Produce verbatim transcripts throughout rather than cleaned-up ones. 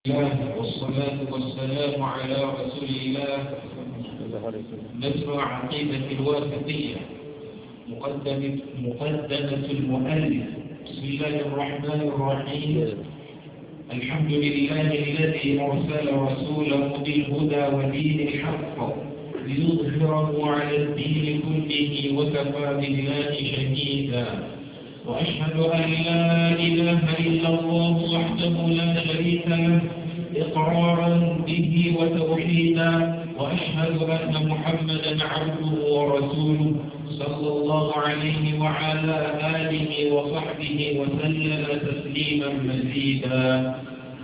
الله والصلاة والسلام على رسول الله نشر عقيدة الواسطية مقدمة مقدمة المؤلف. بسم الله الرحمن الرحيم. الحمد لله الذي أرسل رسوله بالهدى ودين الحق ليظهره على الدين كله وكفى بالله شهيدا. وأشهد أن لا إله إلا الله وحده لا شريك له إقرارا به وتوحيدا. وأشهد أن محمدا عبده ورسوله صلى الله عليه وعلى آله وصحبه وسلم تسليما مزيدا.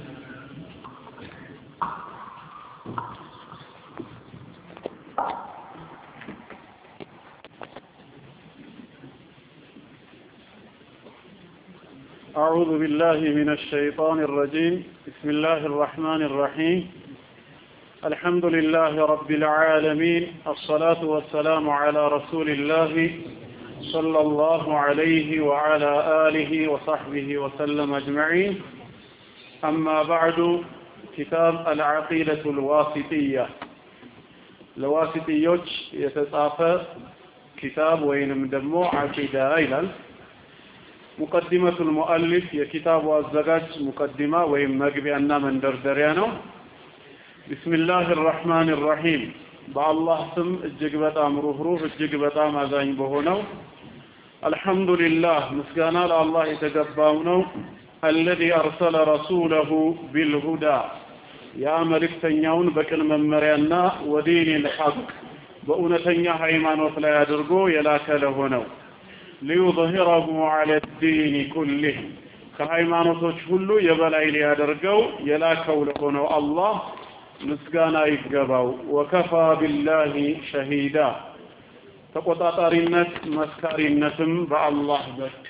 أعوذ بالله من الشيطان الرجيم. بسم الله الرحمن الرحيم. الحمد لله رب العالمين. الصلاة والسلام على رسول الله صلى الله عليه وعلى آله وصحبه وسلم أجمعين. أما بعد، كتاب العقيدة الواسطية الواسطيوش يتصافى كتاب وينم دمو عقيدة أيضا. مقدمة المؤلف يكتاب والزجاج مقدمة ومجبئنا من دردريانه. بسم الله الرحمن الرحيم. بالله سم الجقبة أمره روح الجقبة مازين بهونو. الحمد لله مسكانا الله يتقباونو الذي أرسل رسوله بالهدى يا ملك تنيون بكل ممرينا ودين الحق بأونتنيا حيمان وفلا يدرقو يلاك لهونو ليظهره على الدين كله ከሃይማኖቶች ሁሉ የበላይ ሊያደርገው የላከው ለሆነው አላህ ምስጋና ይገባው። ወከፋ ቢላሂ ሸሂዳ ተቆጣጣሪነት መስካሪነትም በአላህ በቃ።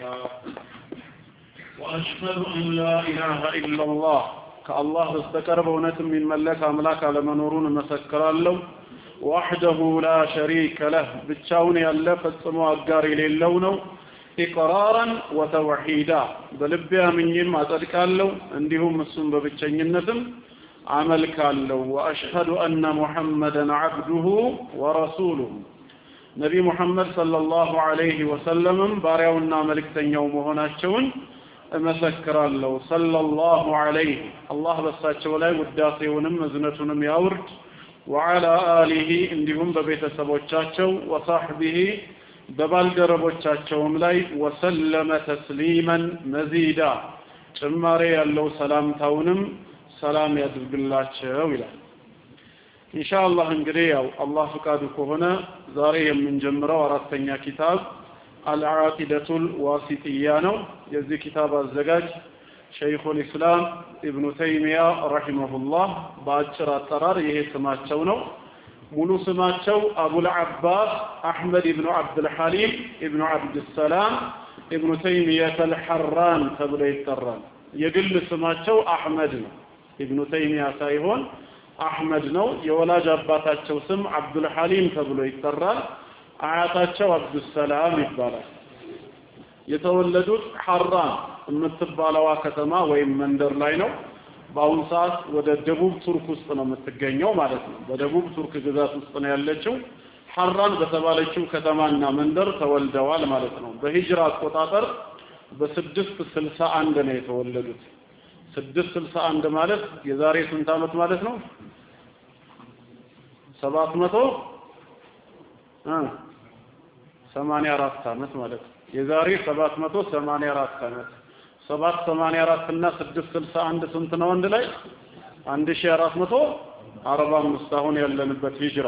ወአሽሀዱ አን ላ ኢላሃ ኢላላህ ከአላህ በስተቀር በእውነትም የሚመለክ አምላክ አለመኖሩን እመሰክራለሁ። وحده لا شريك له ብቻውን ያለ ፈጽሞ አጋር የሌለው ነው። ኢቅራራን ወተውሂዳ በልቤ አምኜም አጸድቃለሁ፣ እንዲሁም እሱን በብቸኝነትም አመልካለሁ። ወአሽሀዱ አነ ሙሐመደን ዐብዱሁ ወረሱሉሁ ነቢ ሙሐመድ ሰለላሁ ዐለይሂ ወሰለም ባሪያውና መልእክተኛው መሆናቸውን እመሰክራለሁ። ሰለላሁ ዐለይሂ አላህ በሳቸው ላይ ውዳሴውንም እዝነቱንም ያውርድ። وعلى آله እንዲሁም በቤተሰቦቻቸው وصحبه በባልደረቦቻቸውም ላይ وسلم تسليما مزيدا ጭማሬ ያለው ሰላምታውንም ሰላም ያድርግላቸው ይላል። ኢንሻአላህ እንግዲህ ያው አላህ ፍቃዱ ከሆነ ዛሬ የምንጀምረው አራተኛ ኪታብ አልዓቂደቱል ዋሲጥያ ነው። የዚህ ኪታብ አዘጋጅ شيخ الإسلام ابن تيمية رحمه الله باجر الطرار يهتماتشو نو مولو سماتشو أبو العباس أحمد ابن عبد الحليم ابن عبد السلام ابن تيمية الحران تبلي التران يقل سماتشو أحمد ابن تيمية سايهون أحمد نو يولا جاباتاتشو سم عبد الحليم تبلي التران آياتاتشو عبد السلام يبالا የተወለዱት ሐራን የምትባለው ከተማ ወይም መንደር ላይ ነው። በአሁኑ ሰዓት ወደ ደቡብ ቱርክ ውስጥ ነው የምትገኘው ማለት ነው። በደቡብ ቱርክ ግዛት ውስጥ ነው ያለችው። ሐራን በተባለችው ከተማና መንደር ተወልደዋል ማለት ነው። በሂጅራ አቆጣጠር በ661 ነው የተወለዱት። ስድስት ስልሳ አንድ ማለት የዛሬ ስንት ዓመት ማለት ነው? ሰባት መቶ ሰማንያ አራት ዓመት ማለት ነው። የዛሬ ሰባት መቶ ሰማንያ አራት ዓመት ሰባት መቶ ሰማንያ አራት እና ስድስት ስልሳ አንድ ስንት ነው አንድ ላይ? አንድ ሺህ አራት መቶ አርባ አምስት አሁን ያለንበት ሂጅራ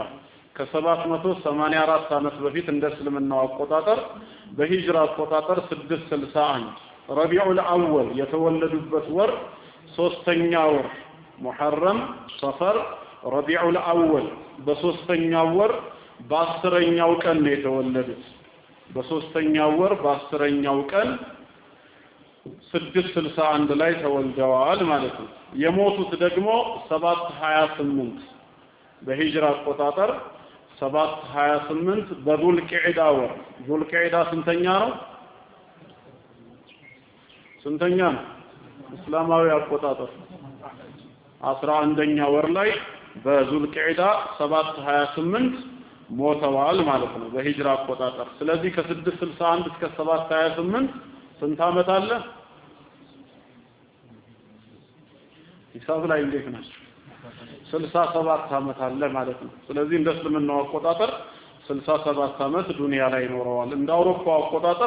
ከ784 ዓመት በፊት እንደ እስልምናው አቆጣጠር በሂጅራ አቆጣጠር ስድስት ስልሳ አንድ ረቢዑል አወል የተወለዱበት ወር ሶስተኛ ወር ሙሐረም፣ ሰፈር፣ ረቢዑል አወል በሶስተኛው ወር በአስረኛው ቀን ነው የተወለዱት። በሶስተኛው ወር በአስረኛው ቀን ስድስት ስልሳ አንድ ላይ ተወልደዋል ማለት ነው። የሞቱት ደግሞ ሰባት ሀያ ስምንት በሂጅራ አቆጣጠር ሰባት ሀያ ስምንት በዙል ቂዕዳ ወር። ዙል ቂዕዳ ስንተኛ ነው? ስንተኛ ነው? እስላማዊ አቆጣጠር አስራ አንደኛ ወር ላይ በዙልቂዕዳ ሰባት ሀያ ስምንት ሞተዋል ማለት ነው በሂጅራ አቆጣጠር ስለዚህ ከ661 እስከ ሰባት ሀያ ስምንት ስንት አመት አለ ሂሳብ ላይ እንዴት ናቸው ስልሳ ሰባት አመት አለ ማለት ነው ስለዚህ እንደ እስልምናው አቆጣጠር ስልሳ ሰባት አመት ዱንያ ላይ ኖረዋል እንደ አውሮፓ አቆጣጠር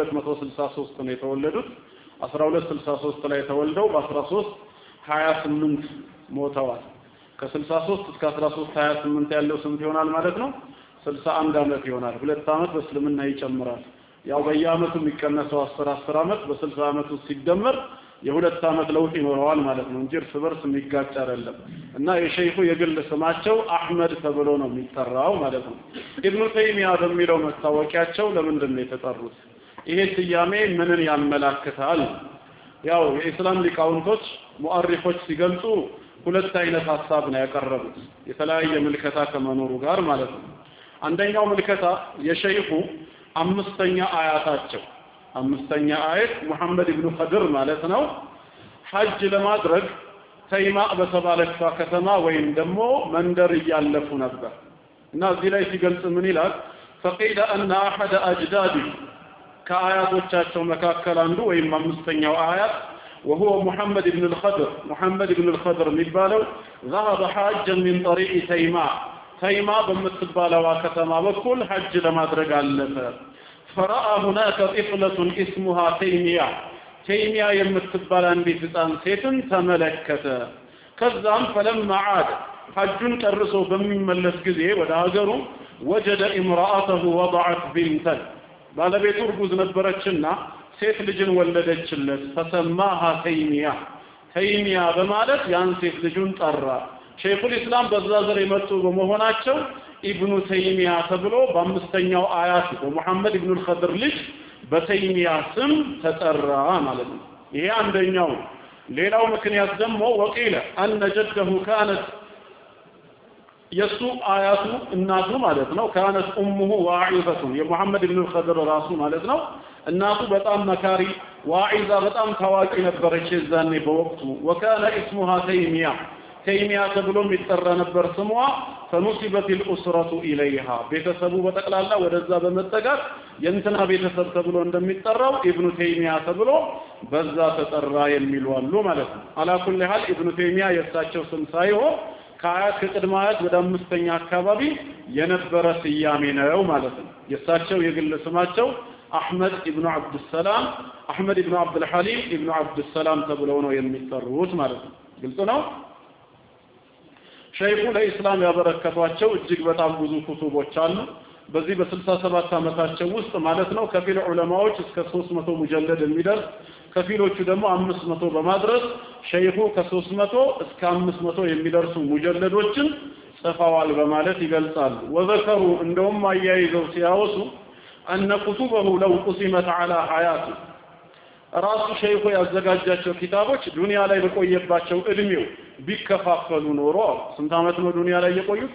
በ1263 ነው የተወለዱት አስራ ሁለት ስልሳ ሶስት ላይ ተወልደው በ13 ሀያ ስምንት ሞተዋል ከ63 እስከ አስራ ሶስት ሀያ ስምንት ያለው ስንት ይሆናል ማለት ነው ስልሳ አንድ አመት ይሆናል ሁለት አመት በእስልምና ይጨምራል ያው በየአመቱ የሚቀነሰው አስር አስር አመት በ60 አመት ውስጥ ሲደመር የሁለት አመት ለውጥ ይኖረዋል ማለት ነው እንጂ እርስ በርስ የሚጋጭ አይደለም እና የሸይኹ የግል ስማቸው አህመድ ተብሎ ነው የሚጠራው ማለት ነው ኢብኑ ተይሚያ በሚለው መታወቂያቸው ለምንድን ነው የተጠሩት ይሄ ስያሜ ምንን ያመላክታል ያው የኢስላም ሊቃውንቶች ሙአሪፎች ሲገልጹ ሁለት አይነት ሐሳብ ነው ያቀረቡት የተለያየ ምልከታ ከመኖሩ ጋር ማለት ነው አንደኛው ምልከታ የሸይኹ አምስተኛ አያታቸው አምስተኛ አያት መሐመድ ኢብኑ ኸድር ማለት ነው ሐጅ ለማድረግ ተይማ በተባለች ከተማ ወይም ደግሞ መንደር እያለፉ ነበር እና እዚህ ላይ ሲገልጽ ምን ይላል فقيل ان احد اجدادي ከአያቶቻቸው መካከል አንዱ ወይም አምስተኛው አያት وهو محمد بن الخضر محمد بن الخضر የሚባለው ذهب حاجا من طريق تيماء تيماء በምትባለው ከተማ በኩል ሐጅ ለማድረግ አለፈ فرأى هناك طفلة اسمها تيمية تيمية የምትባል አንዲት ህፃን ሴትን ተመለከተ ከዛም فلما عاد ሐጁን ጨርሶ በሚመለስ ጊዜ ወደ ሀገሩ وجد امرأته وضعت بنتا ባለቤቱ እርጉዝ ነበረችና ሴት ልጅን ወለደችለት فسماها تيمية تيمية በማለት ያን ሴት ልጁን ጠራ ሸይኹል ኢስላም በዛዘር የመጡ በመሆናቸው ኢብኑ ተይሚያ ተብሎ በአምስተኛው አያት በመሐመድ ኢብኑ አልኸድር ልጅ በተይሚያ ስም ተጠራ ማለት ነው ይሄ አንደኛው ሌላው ምክንያት ደግሞ ወቂለ አን ጀደሁ ካነት የሱ አያቱ እናቱ ማለት ነው ካነት ኡሙሁ ዋዒዘቱ የመሐመድ ኢብኑ አልኸድር ራሱ ማለት ነው እናቱ በጣም መካሪ ዋዒዛ በጣም ታዋቂ ነበረች የዛኔ በወቅቱ ወካነ اسمها ተይሚያ ተይሚያ ተብሎ የሚጠራ ነበር ስሟ فنسبت الاسره اليها ቤተሰቡ በጠቅላላ ወደዛ በመጠጋት የእንትና ቤተሰብ ተብሎ እንደሚጠራው ኢብኑ ተይሚያ ተብሎ በዛ ተጠራ የሚሉ አሉ ማለት ነው አላኩል ሐል ኢብኑ ተይሚያ የሳቸው ስም ሳይሆን ከአያት ከቅድማያት ወደ አምስተኛ አካባቢ የነበረ ስያሜ ነው ማለት ነው የሳቸው የግል ስማቸው አህመድ ኢብኑ አብዱ ሰላም አህመድ ኢብኑ አብዱል ሐሊም ኢብኑ አብዱ ሰላም ተብለው ነው የሚጠሩት ማለት ነው ግልጽ ነው ሸይኹ ለኢስላም ያበረከቷቸው እጅግ በጣም ብዙ ኩቱቦች አሉ በዚህ በ67 አመታቸው ውስጥ ማለት ነው ከፊል ዑለማዎች እስከ ሶስት መቶ ሙጀለድ የሚደርስ ከፊሎቹ ደግሞ አምስት መቶ በማድረስ ሸይኹ ከ300 እስከ አምስት መቶ የሚደርሱ ሙጀለዶችን ጽፈዋል በማለት ይገልጻሉ ወዘከሩ እንደውም አያይዘው ሲያወሱ أن كتبه لو قسمت على حياته ራሱ ሸይኹ ያዘጋጃቸው ኪታቦች ዱንያ ላይ በቆየባቸው እድሜው ቢከፋፈሉ ኖሮ ስንት አመት ነው ዱንያ ላይ የቆዩት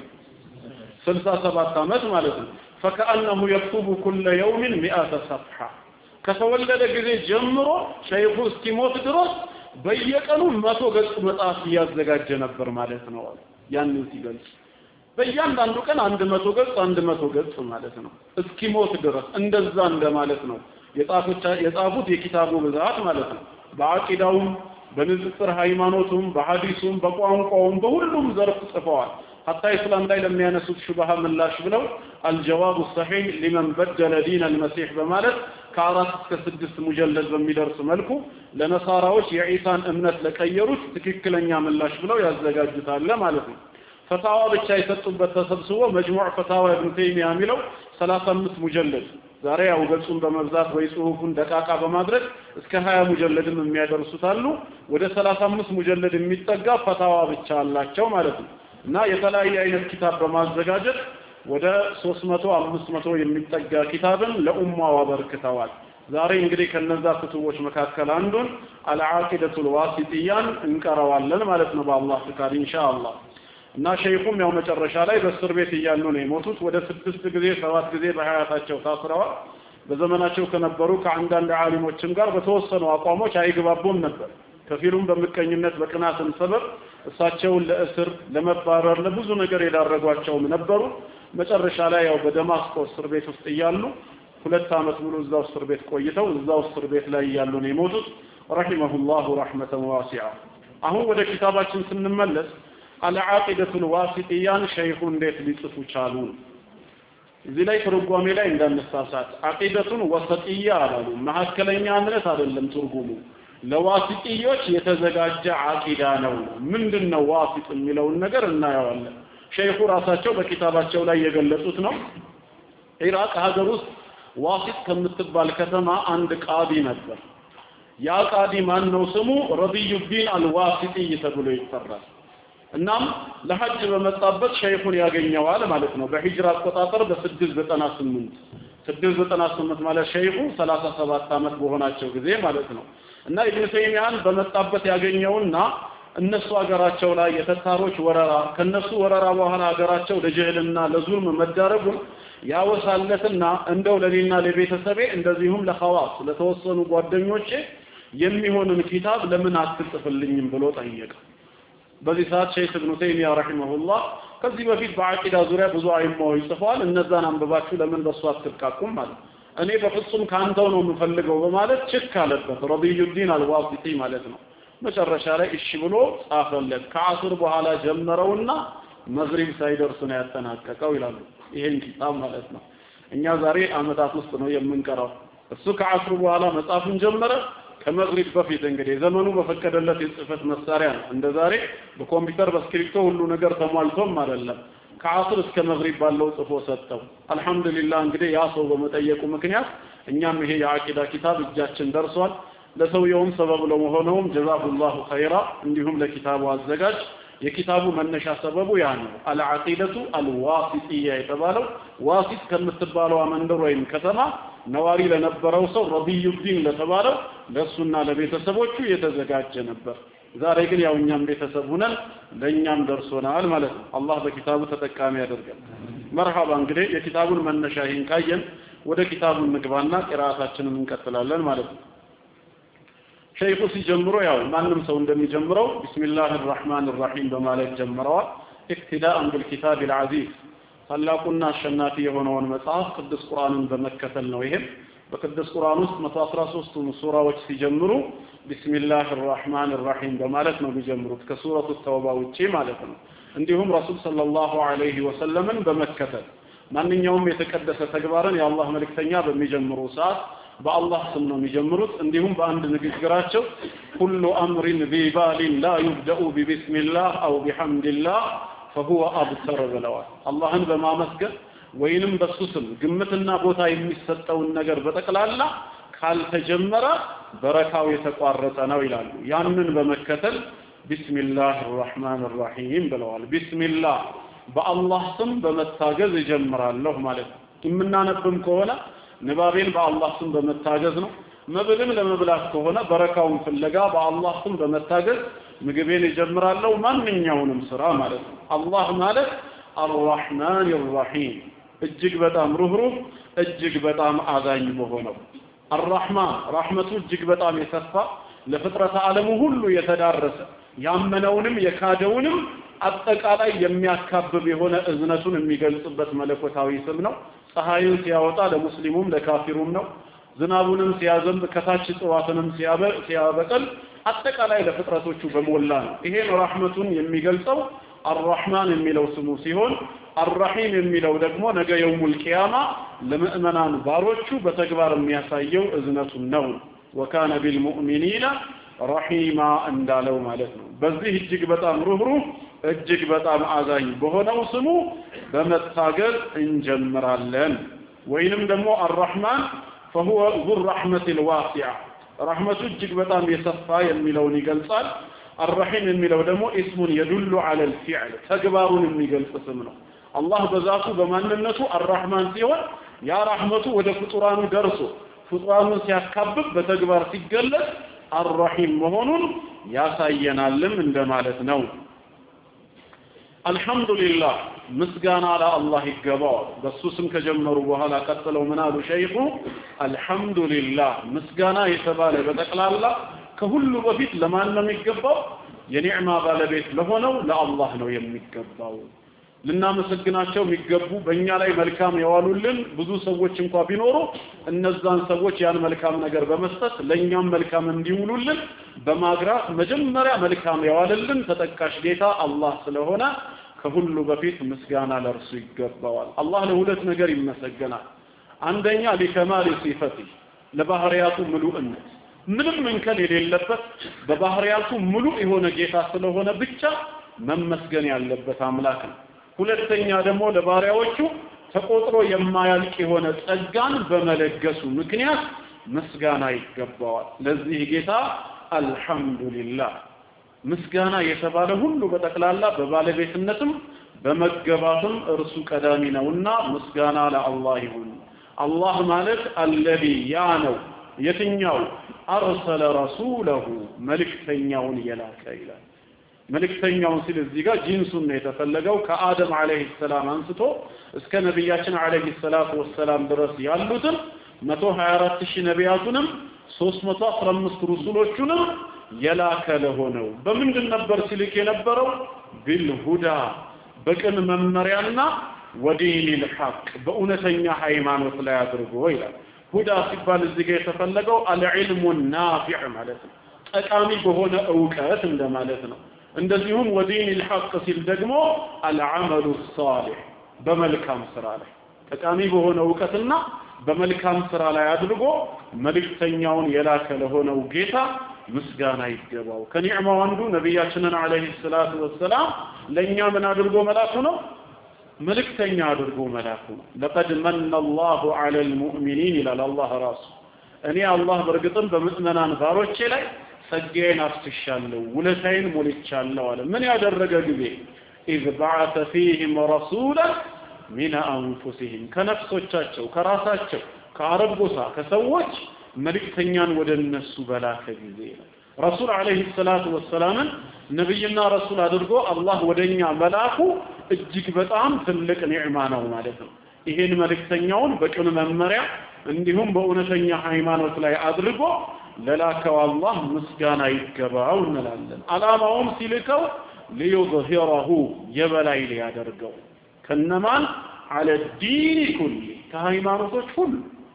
ስልሳ ሰባት አመት ማለት ነው فكأنه يكتب كل يوم مئة صفحة ከተወለደ ጊዜ ጀምሮ ሸይኹ እስኪሞት ድረስ በየቀኑ መቶ ገጽ መጽሐፍ ያዘጋጀ ነበር ማለት ነው ያንን ሲገልጽ በእያንዳንዱ ቀን መቶ ገጽ መቶ ገጽ ማለት ነው እስኪሞት ድረስ እንደዛ እንደማለት ነው የጻፉት የጻፉት የኪታቡ ብዛት ማለት ነው በአቂዳውም በንጽጽር ሃይማኖቱም በሐዲሱም በቋንቋውም በሁሉም ዘርፍ ጽፈዋል حتى اسلام ላይ ለሚያነሱት ሹብሃ ምላሽ ብለው الجواب الصحيح لمن بدل دين المسيح በማለት ከአራት እስከ ስድስት ሙጀለድ በሚደርስ መልኩ ለነሳራዎች የኢሳን እምነት ለቀየሩት ትክክለኛ ምላሽ ብለው ያዘጋጁታል ማለት ነው ፈታዋ ብቻ የሰጡበት ተሰብስቦ መጅሙዕ ፈታዋ ኢብኑ ተይሚያ የሚለው ሰላሳ አምስት ሙጀለድ ዛሬ ያው ገጹን በመብዛት ወይ ጽሁፉን ደቃቃ በማድረግ እስከ ሀያ ሙጀለድም የሚያደርሱት አሉ ወደ ሰላሳ አምስት ሙጀለድ የሚጠጋ ፈታዋ ብቻ አላቸው ማለት ነው እና የተለያየ አይነት ኪታብ በማዘጋጀት ወደ ሶስት መቶ አምስት መቶ የሚጠጋ ኪታብን ለኡማው አበርክተዋል ዛሬ እንግዲህ ከነዛ ኩቱቦች መካከል አንዱን አልዓቂደቱል ዋሲጢያን እንቀራዋለን ማለት ነው በአላህ ፍቃድ ኢንሻአላህ እና ሸይኹም ያው መጨረሻ ላይ በእስር ቤት እያሉ ነው የሞቱት ወደ ስድስት ጊዜ ሰባት ጊዜ በሐያታቸው ታስረዋል በዘመናቸው ከነበሩ ከአንዳንድ ዓሊሞችም ጋር በተወሰኑ አቋሞች አይግባቡም ነበር ከፊሉም በመቀኝነት በቅናትም ሰበብ እሳቸውን ለእስር ለመባረር ለብዙ ነገር የዳረጓቸውም ነበሩ መጨረሻ ላይ ያው በደማስቆ እስር ቤት ውስጥ እያሉ ሁለት አመት ሙሉ እዛው እስር ቤት ቆይተው እዛው እስር ቤት ላይ እያሉ ነው የሞቱት ረሂመሁላህ ረህመተን ዋሲዓ አሁን ወደ ኪታባችን ስንመለስ አልዓቂደቱል ዋሲጢያን ሸይኹ እንዴት ሊጽፉ ቻሉ እዚህ ላይ ትርጓሜ ላይ እንዳነሳሳት አቂደቱን ወሰጥያ አላሉ መሐከለኛ እምነት አይደለም ትርጉሙ ለዋሲጢዮች የተዘጋጀ አቂዳ ነው ምንድነው ዋሲጥ የሚለው ነገር እናያለን ሸይኹ ራሳቸው በኪታባቸው ላይ የገለጹት ነው ኢራቅ ሀገር ውስጥ ዋሲጥ ከምትባል ከተማ አንድ ቃዲ ነበር ያ ቃዲ ማን ነው ስሙ ረቢዩዲን አልዋሲጢ ተብሎ ይጠራል እናም ለሐጅ በመጣበት ሸይኹን ያገኘዋል ማለት ነው በሂጅራ አቆጣጠር በ698 698 ማለት ሸይኹ ሰላሳ ሰባት አመት በሆናቸው ጊዜ ማለት ነው እና ኢብኑ ተይሚያን በመጣበት ያገኘውና እነሱ ሀገራቸው ላይ የተታሮች ወረራ ከነሱ ወረራ በኋላ ሀገራቸው ለጅህልና ለዙልም መዳረጉን ያወሳለትና እንደው ለኔና ለቤተሰቤ እንደዚሁም ለኸዋስ ለተወሰኑ ጓደኞቼ የሚሆንን ኪታብ ለምን አትጽፍልኝም ብሎ ጠየቀ በዚህ ሰዓት ሸይኽ ኢብኑ ተይሚያ ረሂመሁላህ ከዚህ በፊት በአቂዳ ዙሪያ ብዙ አይማዎች ጽፈዋል እነዛን አንብባችሁ ለምን በሱ አትጥቃቁም ማለት እኔ በፍጹም ካንተው ነው የምፈልገው በማለት ችክ አለበት ረቢዩዲን አልዋሲጢ ማለት ነው መጨረሻ ላይ እሺ ብሎ ጻፈለት ከአስር በኋላ ጀመረውና መግሪብ ሳይደርስ ነው ያጠናቀቀው ይላሉ ይሄን ኪታብ ማለት ነው እኛ ዛሬ አመታት ውስጥ ነው የምንቀራው እሱ ከአስር በኋላ መጻፍን ጀመረ ከመግሪብ በፊት እንግዲህ ዘመኑ በፈቀደለት የጽህፈት መሳሪያ ነው እንደ ዛሬ በኮምፒውተር በስክሪፕቶ ሁሉ ነገር ተሟልቶም አይደለም ከአስር እስከ መግሪብ ባለው ጽፎ ሰጠው አልহামዱሊላህ እንግዲህ ያ ሰው በመጠየቁ ምክንያት እኛም ይሄ የአቂዳ ኪታብ እጃችን ደርሷል ለሰውየውም ሰበብ ለመሆኑም ጀዛሁላሁ ኸይራ እንዲሁም ለኪታቡ አዘጋጅ የኪታቡ መነሻ ሰበቡ ያ ነው አልዓቂደቱ አልዋሲጢያ የተባለው ዋሲጥ ከምትባለው መንደር ወይም ከተማ ነዋሪ ለነበረው ሰው ረቢዩዲን ለተባለው ለሱና ለቤተሰቦቹ የተዘጋጀ ነበር ዛሬ ግን ያው እኛም ቤተሰብ ሆነን ለኛም ደርሶናል ማለት ነው አላህ በኪታቡ ተጠቃሚ ያደርጋል መርሐባ እንግዲህ የኪታቡን መነሻ ይሄን ካየን ወደ ኪታቡ እንግባና ቂራአታችንን እንቀጥላለን ማለት ነው ሸይኹ ሲጀምሩ ያው ማንንም ሰው እንደሚጀምረው ቢስሚላሂር ረህማኒር ረሂም በማለት ጀምረዋል ኢክቲዳአን ቢልኪታብ አልዓዚዝ ታላቁና አሸናፊ የሆነውን መጽሐፍ ቅዱስ ቁርአንን በመከተል ነው ይሄ በቅዱስ ቁርአን ውስጥ መቶ አስራ ሶስት ሱራዎች ሲጀምሩ ቢስሚላሂር ረህማኒር ረሂም በማለት ነው ቢጀምሩት ከሱረቱ ተውባ ውጪ ማለት ነው እንዲሁም ረሱል ሰለላሁ ዐለይሂ ወሰለምን በመከተል ማንኛውም የተቀደሰ ተግባርን የአላህ መልእክተኛ በሚጀምሩ ሰዓት በአላህ ስም ነው የሚጀምሩት እንዲሁም በአንድ ንግግራቸው ኩሉ አምሪን ቢባሊን ላ ይብደኡ ቢስሚላህ አው ቢሐምዲላህ فهو ابتر ብለዋል አላህን በማመስገን ወይንም በሱ ስም ግምትና ቦታ የሚሰጠውን ነገር በተቀላላ ካልተጀመረ በረካው የተቋረጠ ነው ይላሉ ያንን በመከተል ቢስሚላሂር ረህማኒር ረሂም ብለዋል ቢስሚላህ በአላህ ስም በመታገዝ ይጀምራለሁ ማለት ነው የምናነብም ከሆነ ንባቤን በአላህ ስም በመታገዝ ነው መብልን ለመብላት ከሆነ በረካውን ፍለጋ በአላህ ስም በመታገዝ ምግቤን ይጀምራለሁ ማንኛውንም ስራ ማለት ነው አላህ ማለት አርረህማኒር ረሂም እጅግ በጣም ሩህሩህ እጅግ በጣም አዛኝ በሆነው አርረህማን ረህመቱ እጅግ በጣም የሰፋ ለፍጥረት ዓለሙ ሁሉ የተዳረሰ ያመነውንም የካደውንም አጠቃላይ የሚያካብብ የሆነ እዝነቱን የሚገልጽበት መለኮታዊ ስም ነው ፀሐዩን ሲያወጣ ለሙስሊሙም ለካፊሩም ነው ዝናቡንም ሲያዘንብ ከታች ጽዋትንም ሲያበቅል አጠቃላይ ለፍጥረቶቹ በመላ ነው ይሄን ረህመቱን የሚገልጸው አርረህማን የሚለው ስሙ ሲሆን አርረሂም የሚለው ደግሞ ነገ የውሙል ቂያማ ለምእመናን ባሮቹ በተግባር የሚያሳየው እዝነቱን ነው ወካነ ቢልሙእሚኒና ረሂማ እንዳለው ማለት ነው በዚህ እጅግ በጣም ሩህሩህ እጅግ በጣም አዛኝ በሆነው ስሙ በመታገዝ እንጀምራለን ወይንም ደግሞ አርረህማን فهو ذو الرحمة الواسعة رحمته እጅግ በጣም የሰፋ የሚለውን ይገልጻል الرحيم የሚለው ደግሞ اسم يدل على الفعل ተግባሩን የሚገልጽ ስም ነው አላህ በዛቱ በማንነቱ الرحمن ሲሆን ያ ረህመቱ ወደ ፍጡራኑ ደርሶ ፍጡራኑን ሲያካብብ በተግባር ሲገለጽ الرحيم መሆኑን ያሳየናልም እንደማለት ነው አልহামዱሊላህ ምስጋና ለአላህ ይገባው በሱ ስም ከጀመሩ በኋላ ቀጥለው ምን አሉ ሸይኹ አልহামዱሊላህ ምስጋና የተባለ በተቀላላ ከሁሉ በፊት ለማን ነው የሚገባው የኒዕማ ባለቤት ለሆነው ለአላህ ነው የሚገባው ልናመሰግናቸው የሚገቡ በእኛ ላይ መልካም የዋሉልን ብዙ ሰዎች እንኳን ቢኖሩ እነዛን ሰዎች ያን መልካም ነገር በመስጠት ለኛም መልካም እንዲውሉልን በማግራት መጀመሪያ መልካም የዋለልን ተጠቃሽ ጌታ አላህ ስለሆነ ከሁሉ በፊት ምስጋና ለርሱ ይገባዋል አላህ ለሁለት ነገር ይመሰገናል አንደኛ ለከማል ሲፈቲ ለባህሪያቱ ሙሉእነት ምንም እንከን የሌለበት በባህሪያቱ ሙሉ የሆነ ጌታ ስለሆነ ብቻ መመስገን ያለበት አምላክ ነው ሁለተኛ ደግሞ ለባሪያዎቹ ተቆጥሮ የማያልቅ የሆነ ጸጋን በመለገሱ ምክንያት ምስጋና ይገባዋል ለዚህ ጌታ አልহামዱሊላህ ምስጋና የተባለ ሁሉ በተክላላ በባለቤትነትም በመገባትም እርሱ ቀዳሚ ነውና ምስጋና ለአላህ ይሁን አላህ ማለት አለዚ ያ ነው የትኛው አርሰለ ረሱለሁ መልእክተኛውን የላከ ይላል መልእክተኛውን ሲል እዚህ ጋር ጂንሱን ነው የተፈለገው ከአደም አለይሂ ሰላም አንስቶ እስከ ነብያችን አለይሂ ሰላቱ ወሰላም ድረስ ያሉትን መቶ ሃያ አራት ሺህ ነቢያቱንም ሶስት መቶ አስራ አምስት ሩሱሎቹንም የላከ ለሆነው በምንድን ነበር ሲልክ የነበረው ቢልሁዳ በቅን መመሪያና ወዲኒል ሐቅ በእውነተኛ ሃይማኖት ላይ አድርጎ ይላል ሁዳ ሲባል እዚህ ጋር የተፈለገው አልዕልሙ ናፊዕ ማለት ነው ጠቃሚ በሆነ ዕውቀት እንደማለት ነው እንደዚሁም ወዲኒል ሐቅ ሲል ደግሞ አልዓመሉ ሷሊህ በመልካም ስራ ላይ ጠቃሚ በሆነ ዕውቀትና በመልካም ስራ ላይ አድርጎ መልእክተኛውን የላከ ለሆነው ጌታ ምስጋና ይገባው ከኒዕማው አንዱ ነብያችንን አለይሂ ሰላቱ ወሰላም ለኛ ምን አድርጎ መላኩ ነው መልእክተኛ አድርጎ መላኩ ነው ለቀድ መነ አላሁ ዐለል ሙእሚኒን ኢላል አላህ ራሱ እኔ አላህ በርግጥም በምእመናን ባሮቼ ላይ ጸጋዬን አፍስሻለሁ ውለታዬን ሞልቻለሁ አለ ምን ያደረገ ጊዜ إذ بعث فيهم رسولا من أنفسهم ከነፍሶቻቸው ከራሳቸው ከአረብ ጎሳ ከሰዎች መልእክተኛን ወደ እነሱ በላከ ጊዜ ረሱል አለይሂ ሰላቱ ወሰላም ነብይና ረሱል አድርጎ አላህ ወደኛ መላኩ እጅግ በጣም ትልቅ ኒዕማ ነው ማለት ነው ይሄን መልእክተኛውን በቅን መመሪያ እንዲሁም በእውነተኛ ሃይማኖት ላይ አድርጎ ለላከው አላህ ምስጋና ይገባው እንላለን አላማውም ሲልከው ليظهره የበላይ ሊያደርገው ከነማን على الدين كله ከሃይማኖቶች ሁሉ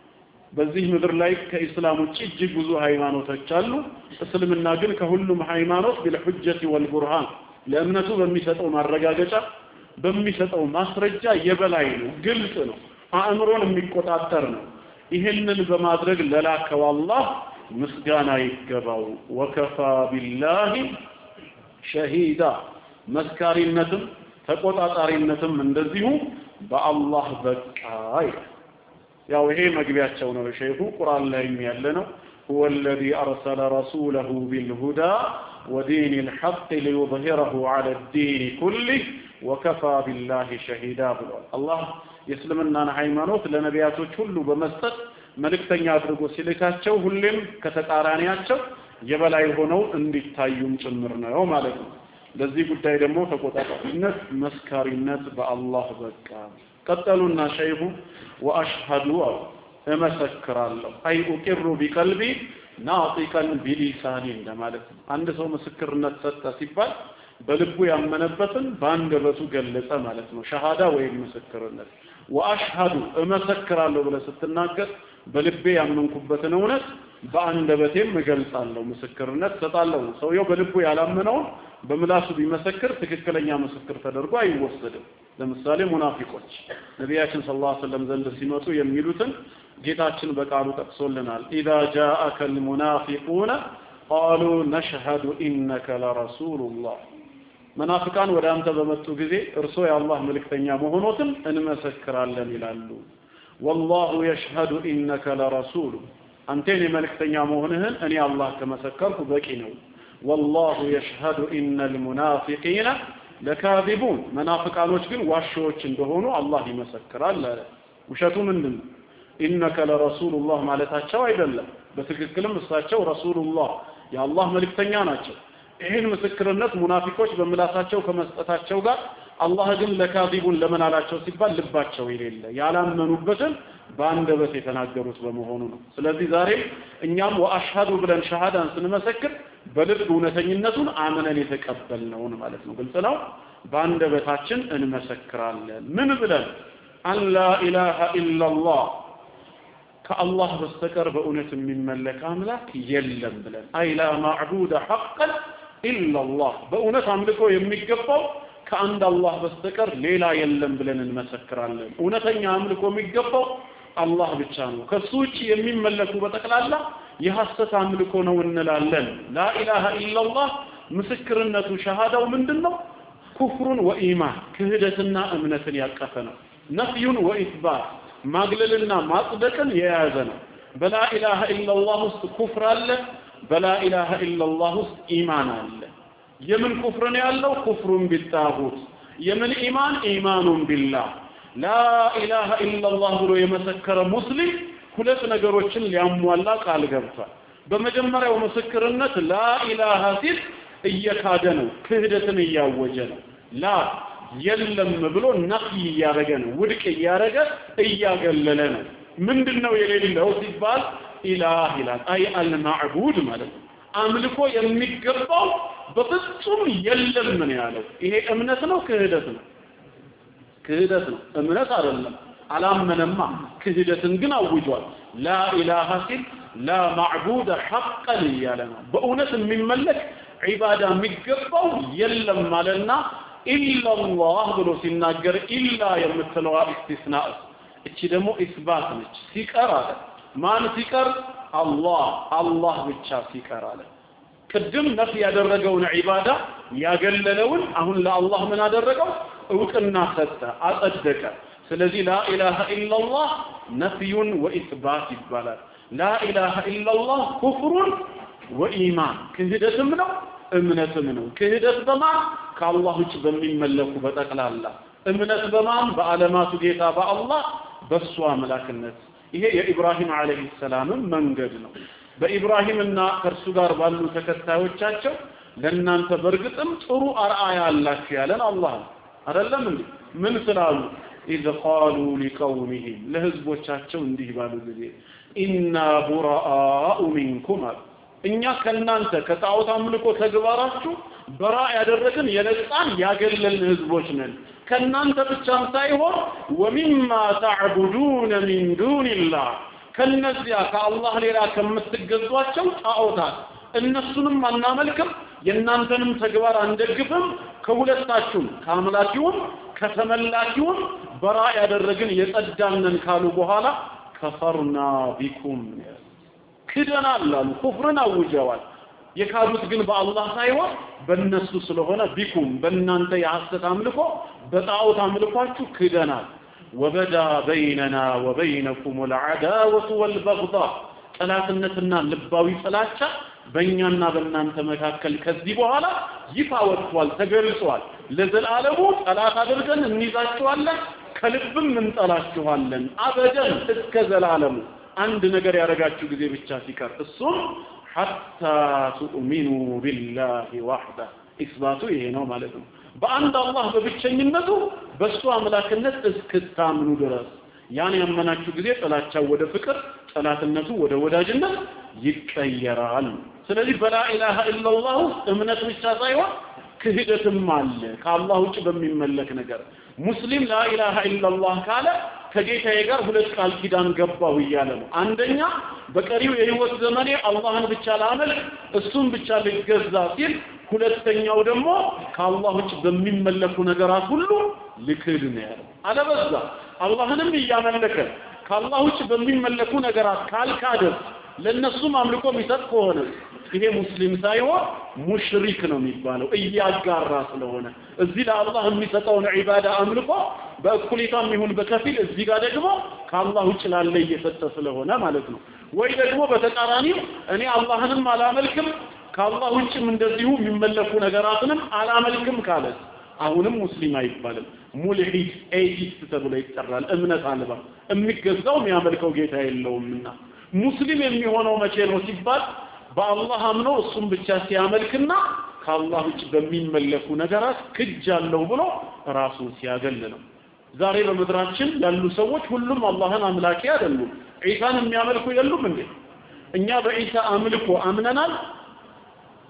በዚህ ምድር ላይ ከኢስላም ውጪ እጅግ ብዙ ሃይማኖቶች አሉ እስልምና ግን ከሁሉም ሃይማኖት بالحجة والبرهان ለእምነቱ በሚሰጠው ማረጋገጫ በሚሰጠው ማስረጃ የበላይ ነው ግልጽ ነው አእምሮን የሚቆጣጠር ነው ይሄንን በማድረግ ለላከው አላህ ምስጋና ይገባው ወከፋ ቢላሂ ሸሂዳ መስካሪነትም ተቆጣጣሪነትም እንደዚሁ በአላህ በቃ ያው ይሄ መግቢያቸው ነው ሸይኹ ቁርአን ላይም ያለ ነው هو الذي أرسل رسوله بالهدى ودين الحق ليظهره على الدين كله وكفى بالله شهيدا الله يسلمنا ሃይማኖት ለነቢያቶች ሁሉ በመስጠት መልእክተኛ አድርጎ ሲልካቸው ሁሌም ከተጣራኒያቸው የበላይ ሆነው እንዲታዩም ጭምር ነው ማለት ነው ለዚህ ጉዳይ ደግሞ ተቆጣጣሪነት መስካሪነት በአላህ በቃ ቀጠሉና ሸይኹ ወአሽሃዱ እመሰክራለሁ አይ ኡቂሩ ቢቀልቢ ናጢቀን ቢሊሳኒ እንደማለት አንድ ሰው ምስክርነት ሰጠ ሲባል በልቡ ያመነበትን በአንደበቱ ገለጸ ማለት ነው ሸሃዳ ወይም ምስክርነት ወአሽሃዱ እመሰክራለሁ ብለ ስትናገር በልቤ ያመንኩበትን እውነት በአንደበቴም እገልጻለሁ ምስክርነት ሰጣለሁ ሰውየው በልቡ ያላመነው በምላሱ ቢመሰክር ትክክለኛ ምስክር ተደርጎ አይወሰድም ለምሳሌ ሙናፊቆች ነብያችን ሰለላሁ ዐለይሂ ወሰለም ዘንድ ሲመጡ የሚሉትን ጌታችን በቃሉ ጠቅሶልናል اذا جاءك المنافقون قالوا نشهد انك لرسول الله መናፍቃን ወደ አንተ በመጡ ጊዜ እርሶ የአላህ መልእክተኛ መሆኖትን እንመሰክራለን ይላሉ والله يشهد انك لرسول አንተ የመልእክተኛ መሆንህን እኔ አላህ ከመሰከርኩ በቂ ነው والله يشهد ان المنافقين لكاذبون منافقانዎች ግን ዋሾች እንደሆኑ አላህ ይመሰክራል አለ ውሸቱ ምንድን انك لرسول الله ማለታቸው አይደለም በትክክልም እሳቸው ረሱሉላህ የአላህ መልእክተኛ ናቸው ይሄን ምስክርነት ሙናፊቆች በመላሳቸው ከመስጠታቸው ጋር አላህ ግን ለካዚቡን ለምን አላቸው ሲባል ልባቸው ይሌለ ያላመኑበትን በአንደበት የተናገሩት በመሆኑ ነው ስለዚህ ዛሬ እኛም ወአሽሃዱ ብለን ሸሃዳን ስንመሰክር በልብ እውነተኝነቱን አምነን የተቀበልነውን ማለት ነው ግልጽ ነው በአንደበታችን እንመሰክራለን ምን ብለን አላ ኢላሃ ኢላላህ ከአላህ በስተቀር በእውነት የሚመለክ አምላክ የለም ብለን አይላ ማዕቡድ ሐቀን ኢላላህ በእውነት አምልኮ የሚገባው ከአንድ አላህ በስተቀር ሌላ የለም ብለን እንመሰክራለን እውነተኛ አምልኮ የሚገባው አላህ ብቻ ነው ከሱ ውጪ የሚመለኩ በጠቅላላ የሐሰት አምልኮ ነው እንላለን ላ ኢላሃ ኢላላህ ምስክርነቱ ሸሃዳው ምንድነው ኩፍሩን ወኢማን ክህደትና እምነትን ያቀፈ ነው ነፍዩን ወኢስባት ማግለልና ማጽደቅን የያዘ ነው በላ ኢላሃ ኢላላህ ውስጥ ኩፍር አለ በላ ኢላሃ ኢላላህ ውስጥ ኢማን አለ የምን ኩፍር ነው ያለው ኩፍሩን ቢጣሁት የምን ኢማን ኢማኑን ቢላህ ላ ኢላሃ ኢላላህ ብሎ የመሰከረ ሙስሊም ሁለት ነገሮችን ሊያሟላ ቃል ገብቷል በመጀመሪያው ምስክርነት ላ ኢላሃ ሲል እየካደ ነው ክህደትን እያወጀ ነው ላ የለም ብሎ ነፍይ እያረገ ነው ውድቅ እያረገ እያገለለ ነው ምንድነው የሌለው ሲባል ኢላህ ኢላህ አይ አልማዕቡድ ማለት ነው አምልኮ የሚገባው በፍጹም የለም ምን ያለው ይሄ እምነት ነው ክህደት ነው ክህደት ነው እምነት አይደለም አላመነማ ክህደትን ግን አውጇል ላ ኢላሃ ሲል ላ ማዕቡድ ሐቀን ያለ ነው በእውነት የሚመለክ ዒባዳ የሚገባው የለም ማለትና ኢላላህ ብሎ ሲናገር ኢላ የምትለዋ ኢስቲስናእ እቺ ደግሞ ኢስባት ነች ሲቀር አለ ማን ሲቀር አላህ አላህ ብቻ ሲቀር አለ ቅድም ነፍ ያደረገውን ዒባዳ ያገለለውን አሁን ለአላህ ምን አደረገው እውቅና ሰጠ አጸደቀ ስለዚህ ላ ኢላሃ ኢላላህ ነፍዩን ወኢስባት ይባላል ላ ኢላሃ ኢላላህ ኩፍሩን ወኢማን ክህደትም ነው እምነትም ነው ክህደት በማን ከአላህ ውጭ በሚመለኩ በጠቅላላ እምነት በማን በዓለማቱ ጌታ በአላህ በሱ አምላክነት ይሄ የኢብራሂም አለይሂ ሰላም መንገድ ነው በኢብራሂምና ከርሱ ጋር ባሉ ተከታዮቻቸው ለእናንተ በርግጥም ጥሩ አርአያ አላችሁ ያለን አላህ አይደለም እንዴ ምን ስላሉ إذ قالوا لقومهم ለህዝቦቻቸው እንዲህ ባሉ ጊዜ ኢና ቡራአ ሚንኩም እኛ ከናንተ ከጣዖት አምልኮ ተግባራችሁ በራ ያደረግን የነጻን ያገለልን ህዝቦች ነን ከናንተ ብቻም ሳይሆን ወሚማ ተዕቡዱን ሚን ዱንላህ ከነዚያ ከአላህ ሌላ ከምትገዟቸው ጣዖታት እነሱንም አናመልክም የናንተንም ተግባር አንደግፍም ከሁለታችሁም ከአምላኪውም ከተመላኪውም በራ ያደረግን የጸዳነን ካሉ በኋላ ከፈርና ቢኩም ክደናል አሉ ኩፍርን አውጀዋል የካዱት ግን በአላህ ሳይሆን በእነሱ ስለሆነ ቢኩም በእናንተ የሐሰት አምልኮ በጣዖት አምልኳችሁ ክደናል ወበዳ በይነና ወበይነኩም العداوة والبغضاء ጠላትነትና ልባዊ ጥላቻ በእኛና በእናንተ መካከል ከዚህ በኋላ ይፋ ወጥቷል ተገልጿል ለዘላለሙ ጠላት አድርገን እንይዛችኋለን ከልብም እንጠላችኋለን አበደን እስከ ዘላለሙ አንድ ነገር ያረጋችሁ ጊዜ ብቻ ሲቀር እሱም حتى تؤمنوا بالله وحده ኢስባቱ ይሄ ነው ማለት ነው በአንድ አላህ በብቸኝነቱ በሱ አምላክነት እስክታምኑ ድረስ ያን ያመናችሁ ጊዜ ጥላቻው ወደ ፍቅር ጠላትነቱ ወደ ወዳጅነት ይቀየራል ስለዚህ በላ ኢላሃ ኢላላህ እምነት ብቻ ሳይሆን ክህደትም አለ ከአላህ ውጭ በሚመለክ ነገር ሙስሊም ላ ኢላሃ ኢላላህ ካለ ከጌታዬ ጋር ሁለት ቃል ኪዳን ገባው ይያለ ነው አንደኛ በቀሪው የህይወት ዘመኔ አላህን ብቻ ላመልክ እሱን ብቻ ልገዛ ሲል ሁለተኛው ደግሞ ከአላህ ውጭ በሚመለኩ ነገራት ሁሉ ልክድ ነው ያለው አለበዛ አላህንም እያመለከ ከአላህ ውጭ በሚመለኩ ነገራት ካልካደ ለነሱም አምልኮ የሚሰጥ ከሆነ ይሄ ሙስሊም ሳይሆን ሙሽሪክ ነው የሚባለው እያጋራ ስለሆነ እዚህ ለአላህ የሚሰጠውን ዒባዳ አምልኮ በእኩሊታም ይሁን በከፊል እዚህ ጋር ደግሞ ከአላህ ውጭ ላለ እየሰጠ ስለሆነ ማለት ነው ወይ ደግሞ በተቃራኒው እኔ አላህንም አላመልክም ከአላህ ውጭም እንደዚሁ የሚመለኩ ነገራትንም አላመልክም ካለ አሁንም ሙስሊም አይባልም ሙልሂድ ኤቲስት ተብሎ ይጠራል እምነት አልባ የሚገዛው የሚያመልከው ጌታ የለውምና ሙስሊም የሚሆነው መቼ ነው ሲባል በአላህ አምኖ እሱም ብቻ ሲያመልክና ከአላህ ውጭ በሚመለኩ ነገራት ክጃለው ብሎ ራሱን ሲያገል ነው ዛሬ በመድራችን ያሉ ሰዎች ሁሉም አላህን አምላኪ አይደሉም ዒሳን የሚያመልኩ የሉም እንዴ እኛ በዒሳ አምልኮ አምነናል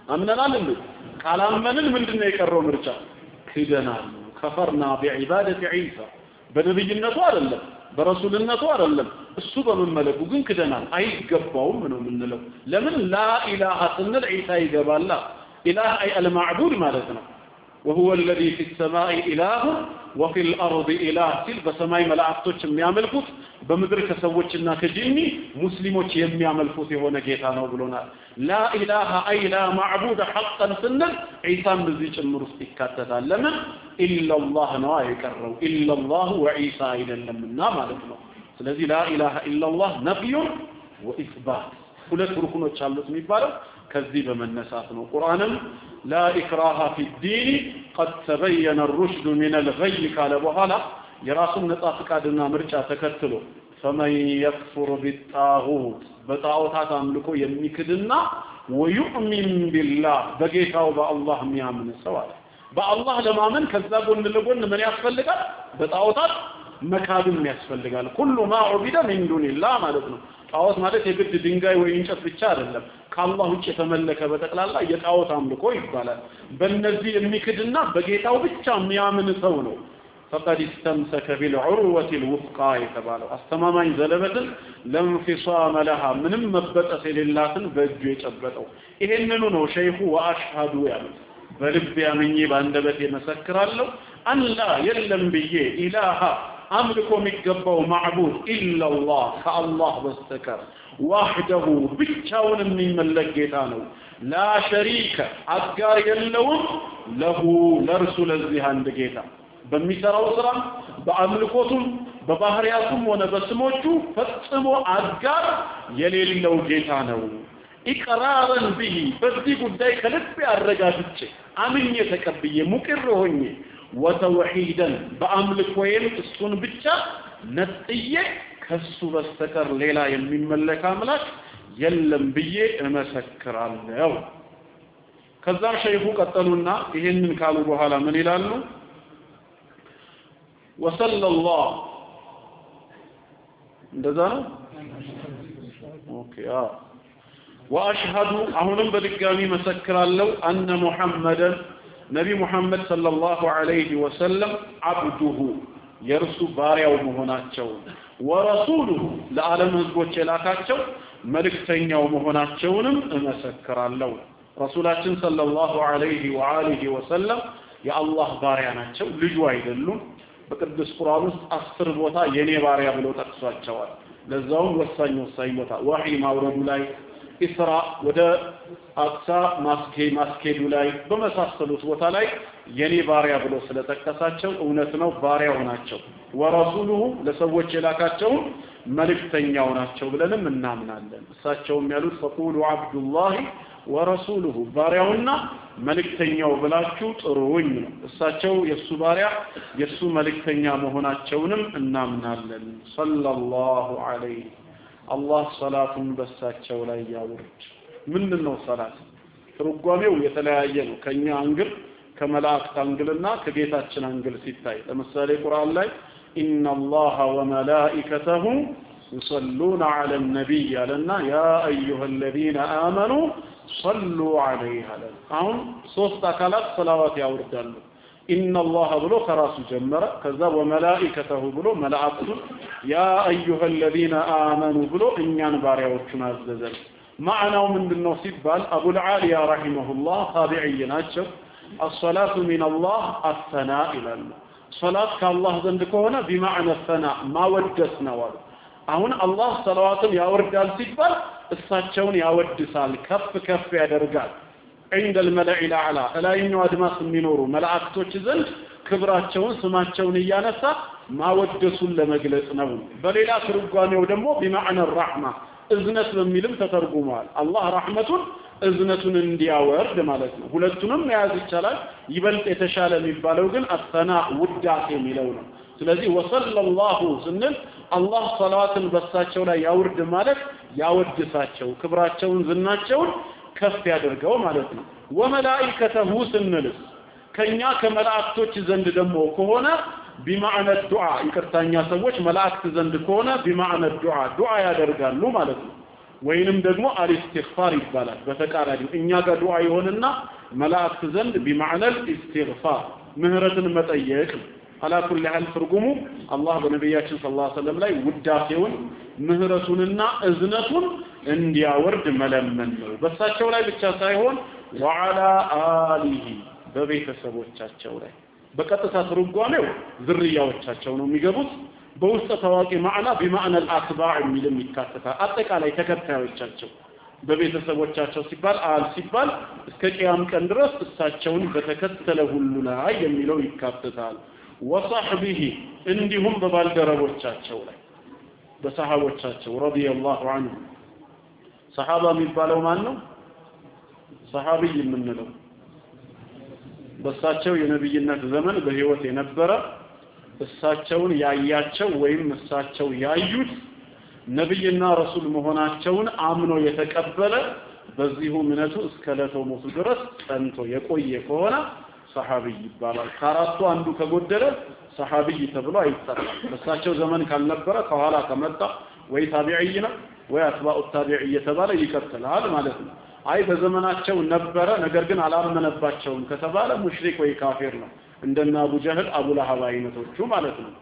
አምነናል እንዴ ካላመንን ምንድነው የቀረው ምርጫ ክደናል ከፈርና ቢዒባደቲ ዒሳ በነብይነቱ አይደለም በረሱልነቱ አይደለም እሱ በመመለኩ ግን ክደናል አይገባውም ነው የምንለው ለምን ላ ኢላሃ ስንል ዒሳ ይገባላ ኢላህ አይ አልማዕቡድ ማለት ነው وهو الذي في السماء إله وفي الأرض إله ሲል በሰማይ መላእክቶች የሚያመልኩት በምድር ከሰዎችና ከጂኒ ሙስሊሞች የሚያመልኩት የሆነ ጌታ ነው ብሎናል لا إله أي لا معبود حقا ስንል ዒሳም በዚህ ጭምር ውስጥ ይካተታል ለምን إلا الله ነው አይቀረው إلا الله وعيسى አይደለምና ማለት ነው ስለዚህ لا إله إلا الله نفي وإثبات ሁለት ሩክኖች አሉት የሚባለው ከዚህ በመነሳት ነው ቁርአንም لا إكراه في الدين قد تبين الرشد من الغي قال በኋላ የራሱን ነጻ ፍቃድና ምርጫ ተከትሎ فمن يكفر بالطاغوت በጣዖታት አምልኮ የሚክድና ويؤمن بالله በጌታው በአላህ የሚያምን ሰው አለ በአላህ ለማመን ከዛ ጎን ለጎን ምን ያስፈልጋል በጣዖታት መካድም ያስፈልጋል كل ما عبد من دون الله ማለት ነው ጣዖት ማለት የግድ ድንጋይ ወይ እንጨት ብቻ አይደለም ከአላህ ውጭ የተመለከ በተቀላላ የጣዖት አምልኮ ይባላል በእነዚህ የሚክድና በጌታው ብቻ የሚያምን ሰው ነው فقد استمسك بالعروة الوثقى የተባለው አስተማማኝ ዘለበትን ለንፊሳም لها ምንም መበጠስ የሌላትን በእጁ የጨበጠው ይሄንኑ ነው ሸይኹ ወአሽሃዱ ያሉት በልብ ያመኝ ባንደበት የመሰክራለሁ አላ የለም ብዬ ኢላሃ አምልኮ የሚገባው ማዕቡድ ኢላላህ ከአላህ በስተቀር ዋህደሁ ብቻውን የሚመለክ ጌታ ነው ላ ሸሪከ አጋር የለውም ለሁ ለርሱ ለዚህ አንድ ጌታ በሚሰራው ስራ በአምልኮቱም በባህሪያቱም ሆነ በስሞቹ ፈጽሞ አጋር የሌለው ጌታ ነው ኢቅራረን ቢሂ በዚህ ጉዳይ ከልብ ያረጋግጬ አምኜ ተቀብዬ ሙቅር ሆኜ ወተውሂደን በአምልኮዬም እሱን ብቻ ነጥዬ ከሱ በስተቀር ሌላ የሚመለክ አምላክ የለም ብዬ እመሰክራለሁ ከዛ ሸይኹ ቀጠሉና ይሄንን ካሉ በኋላ ምን ይላሉ ወሰለላሁ እንደዛ ነው ኦኬ አ ወአሽሃዱ አሁንም በድጋሚ መሰክራለሁ አነ ሙሐመድን ነቢ ሙሐመድ ሰለላሁ ዐለይሂ ወሰለም አብዱሁ የርሱ ባሪያው መሆናቸው ወረሱሉሁ ለዓለም ህዝቦች የላካቸው መልእክተኛው መሆናቸውንም እመሰክራለሁ ረሱላችን ሰለላሁ ዐለይሂ ወአሊሂ ወሰለም የአላህ ባሪያ ናቸው ልጁ አይደሉም በቅዱስ ቁርአን ውስጥ አስር ቦታ የኔ ባሪያ ብለው ጠቅሷቸዋል ለዛው ወሳኝ ወሳኝ ቦታ ወህይ ማውረዱ ላይ ኢስራ ወደ አቅሳ ማስኬ ማስኬዱ ላይ በመሳሰሉት ቦታ ላይ የኔ ባሪያ ብሎ ስለተጠቀሳቸው እውነት ነው ባሪያው ናቸው ወረሱሉሁ ለሰዎች የላካቸው መልእክተኛው ናቸው ብለንም እናምናለን እሳቸውም ያሉት ፈቁሉ አብዱላህ ወረሱሉሁ ባሪያውና መልእክተኛው ብላችሁ ጥሩኝ ነው እሳቸው የሱ ባሪያ የሱ መልእክተኛ መሆናቸውንም እናምናለን ሰለላሁ ዐለይሂ አላህ ሰላቱን በሳቸው ላይ ያውርድ ምንድነው ሰላት ትርጓሜው የተለያየ ነው ከኛ አንግል ከመላእክት አንግልና ከጌታችን አንግል ሲታይ ለምሳሌ ቁርአን ላይ ኢነላሃ ወመላኢከተሁ يصلون على النبي لنا يا ايها الذين امنوا صلوا عليه አሁን ሶስት አካላት ሰላዋት ያወርዳሉ ان الله ብሎ ከራሱ ጀመረ ከዛ ወመላኢከተሁ ብሎ መላእክቱ يا ايها الذين امنوا ብሎ እኛን ባሪያዎቹን አዘዘን ማዕናው ምንድነው ሲባል አቡ العالية رحمه الله ታቢዒ ናቸው الصلاه من الله الثناء ይላሉ ሶላት ከአላህ ዘንድ ከሆነ بمعنى الثناء ማወደስ ነው አሁን አላህ ሰላዋትን ያወርዳል ሲባል እሳቸውን ያወድሳል ከፍ ከፍ ያደርጋል عند الملأ الاعلى እላይኛው አድማስ የሚኖሩ መላእክቶች ዘንድ ክብራቸውን ስማቸውን ያነሳ ማወደሱን ለመግለጽ ነው በሌላ ትርጓሜው ደግሞ بمعنى الرحمه እዝነት በሚልም ተተርጉሟል አላህ ረህመቱን እዝነቱን እንዲያወርድ ማለት ነው ሁለቱንም መያዝ ይቻላል ይበልጥ የተሻለ የሚባለው ግን አሰና ውዳሴ የሚለው ነው ስለዚህ ወሰለላሁ ስንል አላህ ሰላዋትን በሳቸው ላይ ያውርድ ማለት ያወድሳቸው ክብራቸውን ዝናቸውን ከፍ ያደርገው ማለት ነው ወመላኢከተሁ ስንል ከኛ ከመላእክቶች ዘንድ ደግሞ ከሆነ بمعنى الدعاء ይቅርታኛ ሰዎች መላእክት ዘንድ ከሆነ بمعنى الدعاء ዱዓ ያደርጋሉ ማለት ነው ወይንም ደግሞ አልኢስቲግፋር ይባላል በተቃራኒው እኛ ጋር ዱዓ ይሆንና መላእክት ዘንድ بمعنى الاستغفار ምህረትን መጠየቅ على كل حال ትርጉሙ አላህ በነብያችን ሰለላሁ ዐለይሂ ወሰለም ላይ ውዳሴውን ምህረቱንና እዝነቱን እንዲያወርድ መለመን ነው በሳቸው ላይ ብቻ ሳይሆን وعلى آله በቤተሰቦቻቸው ላይ በቀጥታ ትርጓሜው ዝርያዎቻቸው ነው የሚገቡት በውስጥ ታዋቂ ማዕና بمعنى الاتباع የሚልም ይካተታል አጠቃላይ ተከታዮቻቸው በቤተሰቦቻቸው ሲባል አል ሲባል እስከ ቂያም ቀን ድረስ እሳቸውን በተከተለ ሁሉ ላይ የሚለው ይካተታል ወصحبه እንዲሁም በባልደረቦቻቸው ላይ በሰሃቦቻቸው ረዲየላሁ ዐንሁ ሰሃባ የሚባለው ማን ነው ሰሃቢ የምንለው በእሳቸው የነብይነት ዘመን በህይወት የነበረ እሳቸውን ያያቸው ወይም እሳቸው ያዩት ነብይና ረሱል መሆናቸውን አምኖ የተቀበለ በዚሁ እምነቱ እስከ ለተሞቱ ድረስ ጸንቶ የቆየ ከሆነ ሰሃቢ ይባላል ካራቱ አንዱ ከጎደለ ሰሃቢ ተብሎ አይጠራም በእሳቸው ዘመን ካልነበረ ከኋላ ከመጣ ወይ ታቢዒ ነው ወይ አትባኡ ታቢዒ የተባለ ይከተላል ማለት ነው አይ በዘመናቸው ነበረ ነገር ግን አላመነባቸውም ከተባለ ሙሽሪክ ወይ ካፊር ነው እንደና አቡ ጀህል አቡ ለሃብ አይነቶቹ ማለት ነው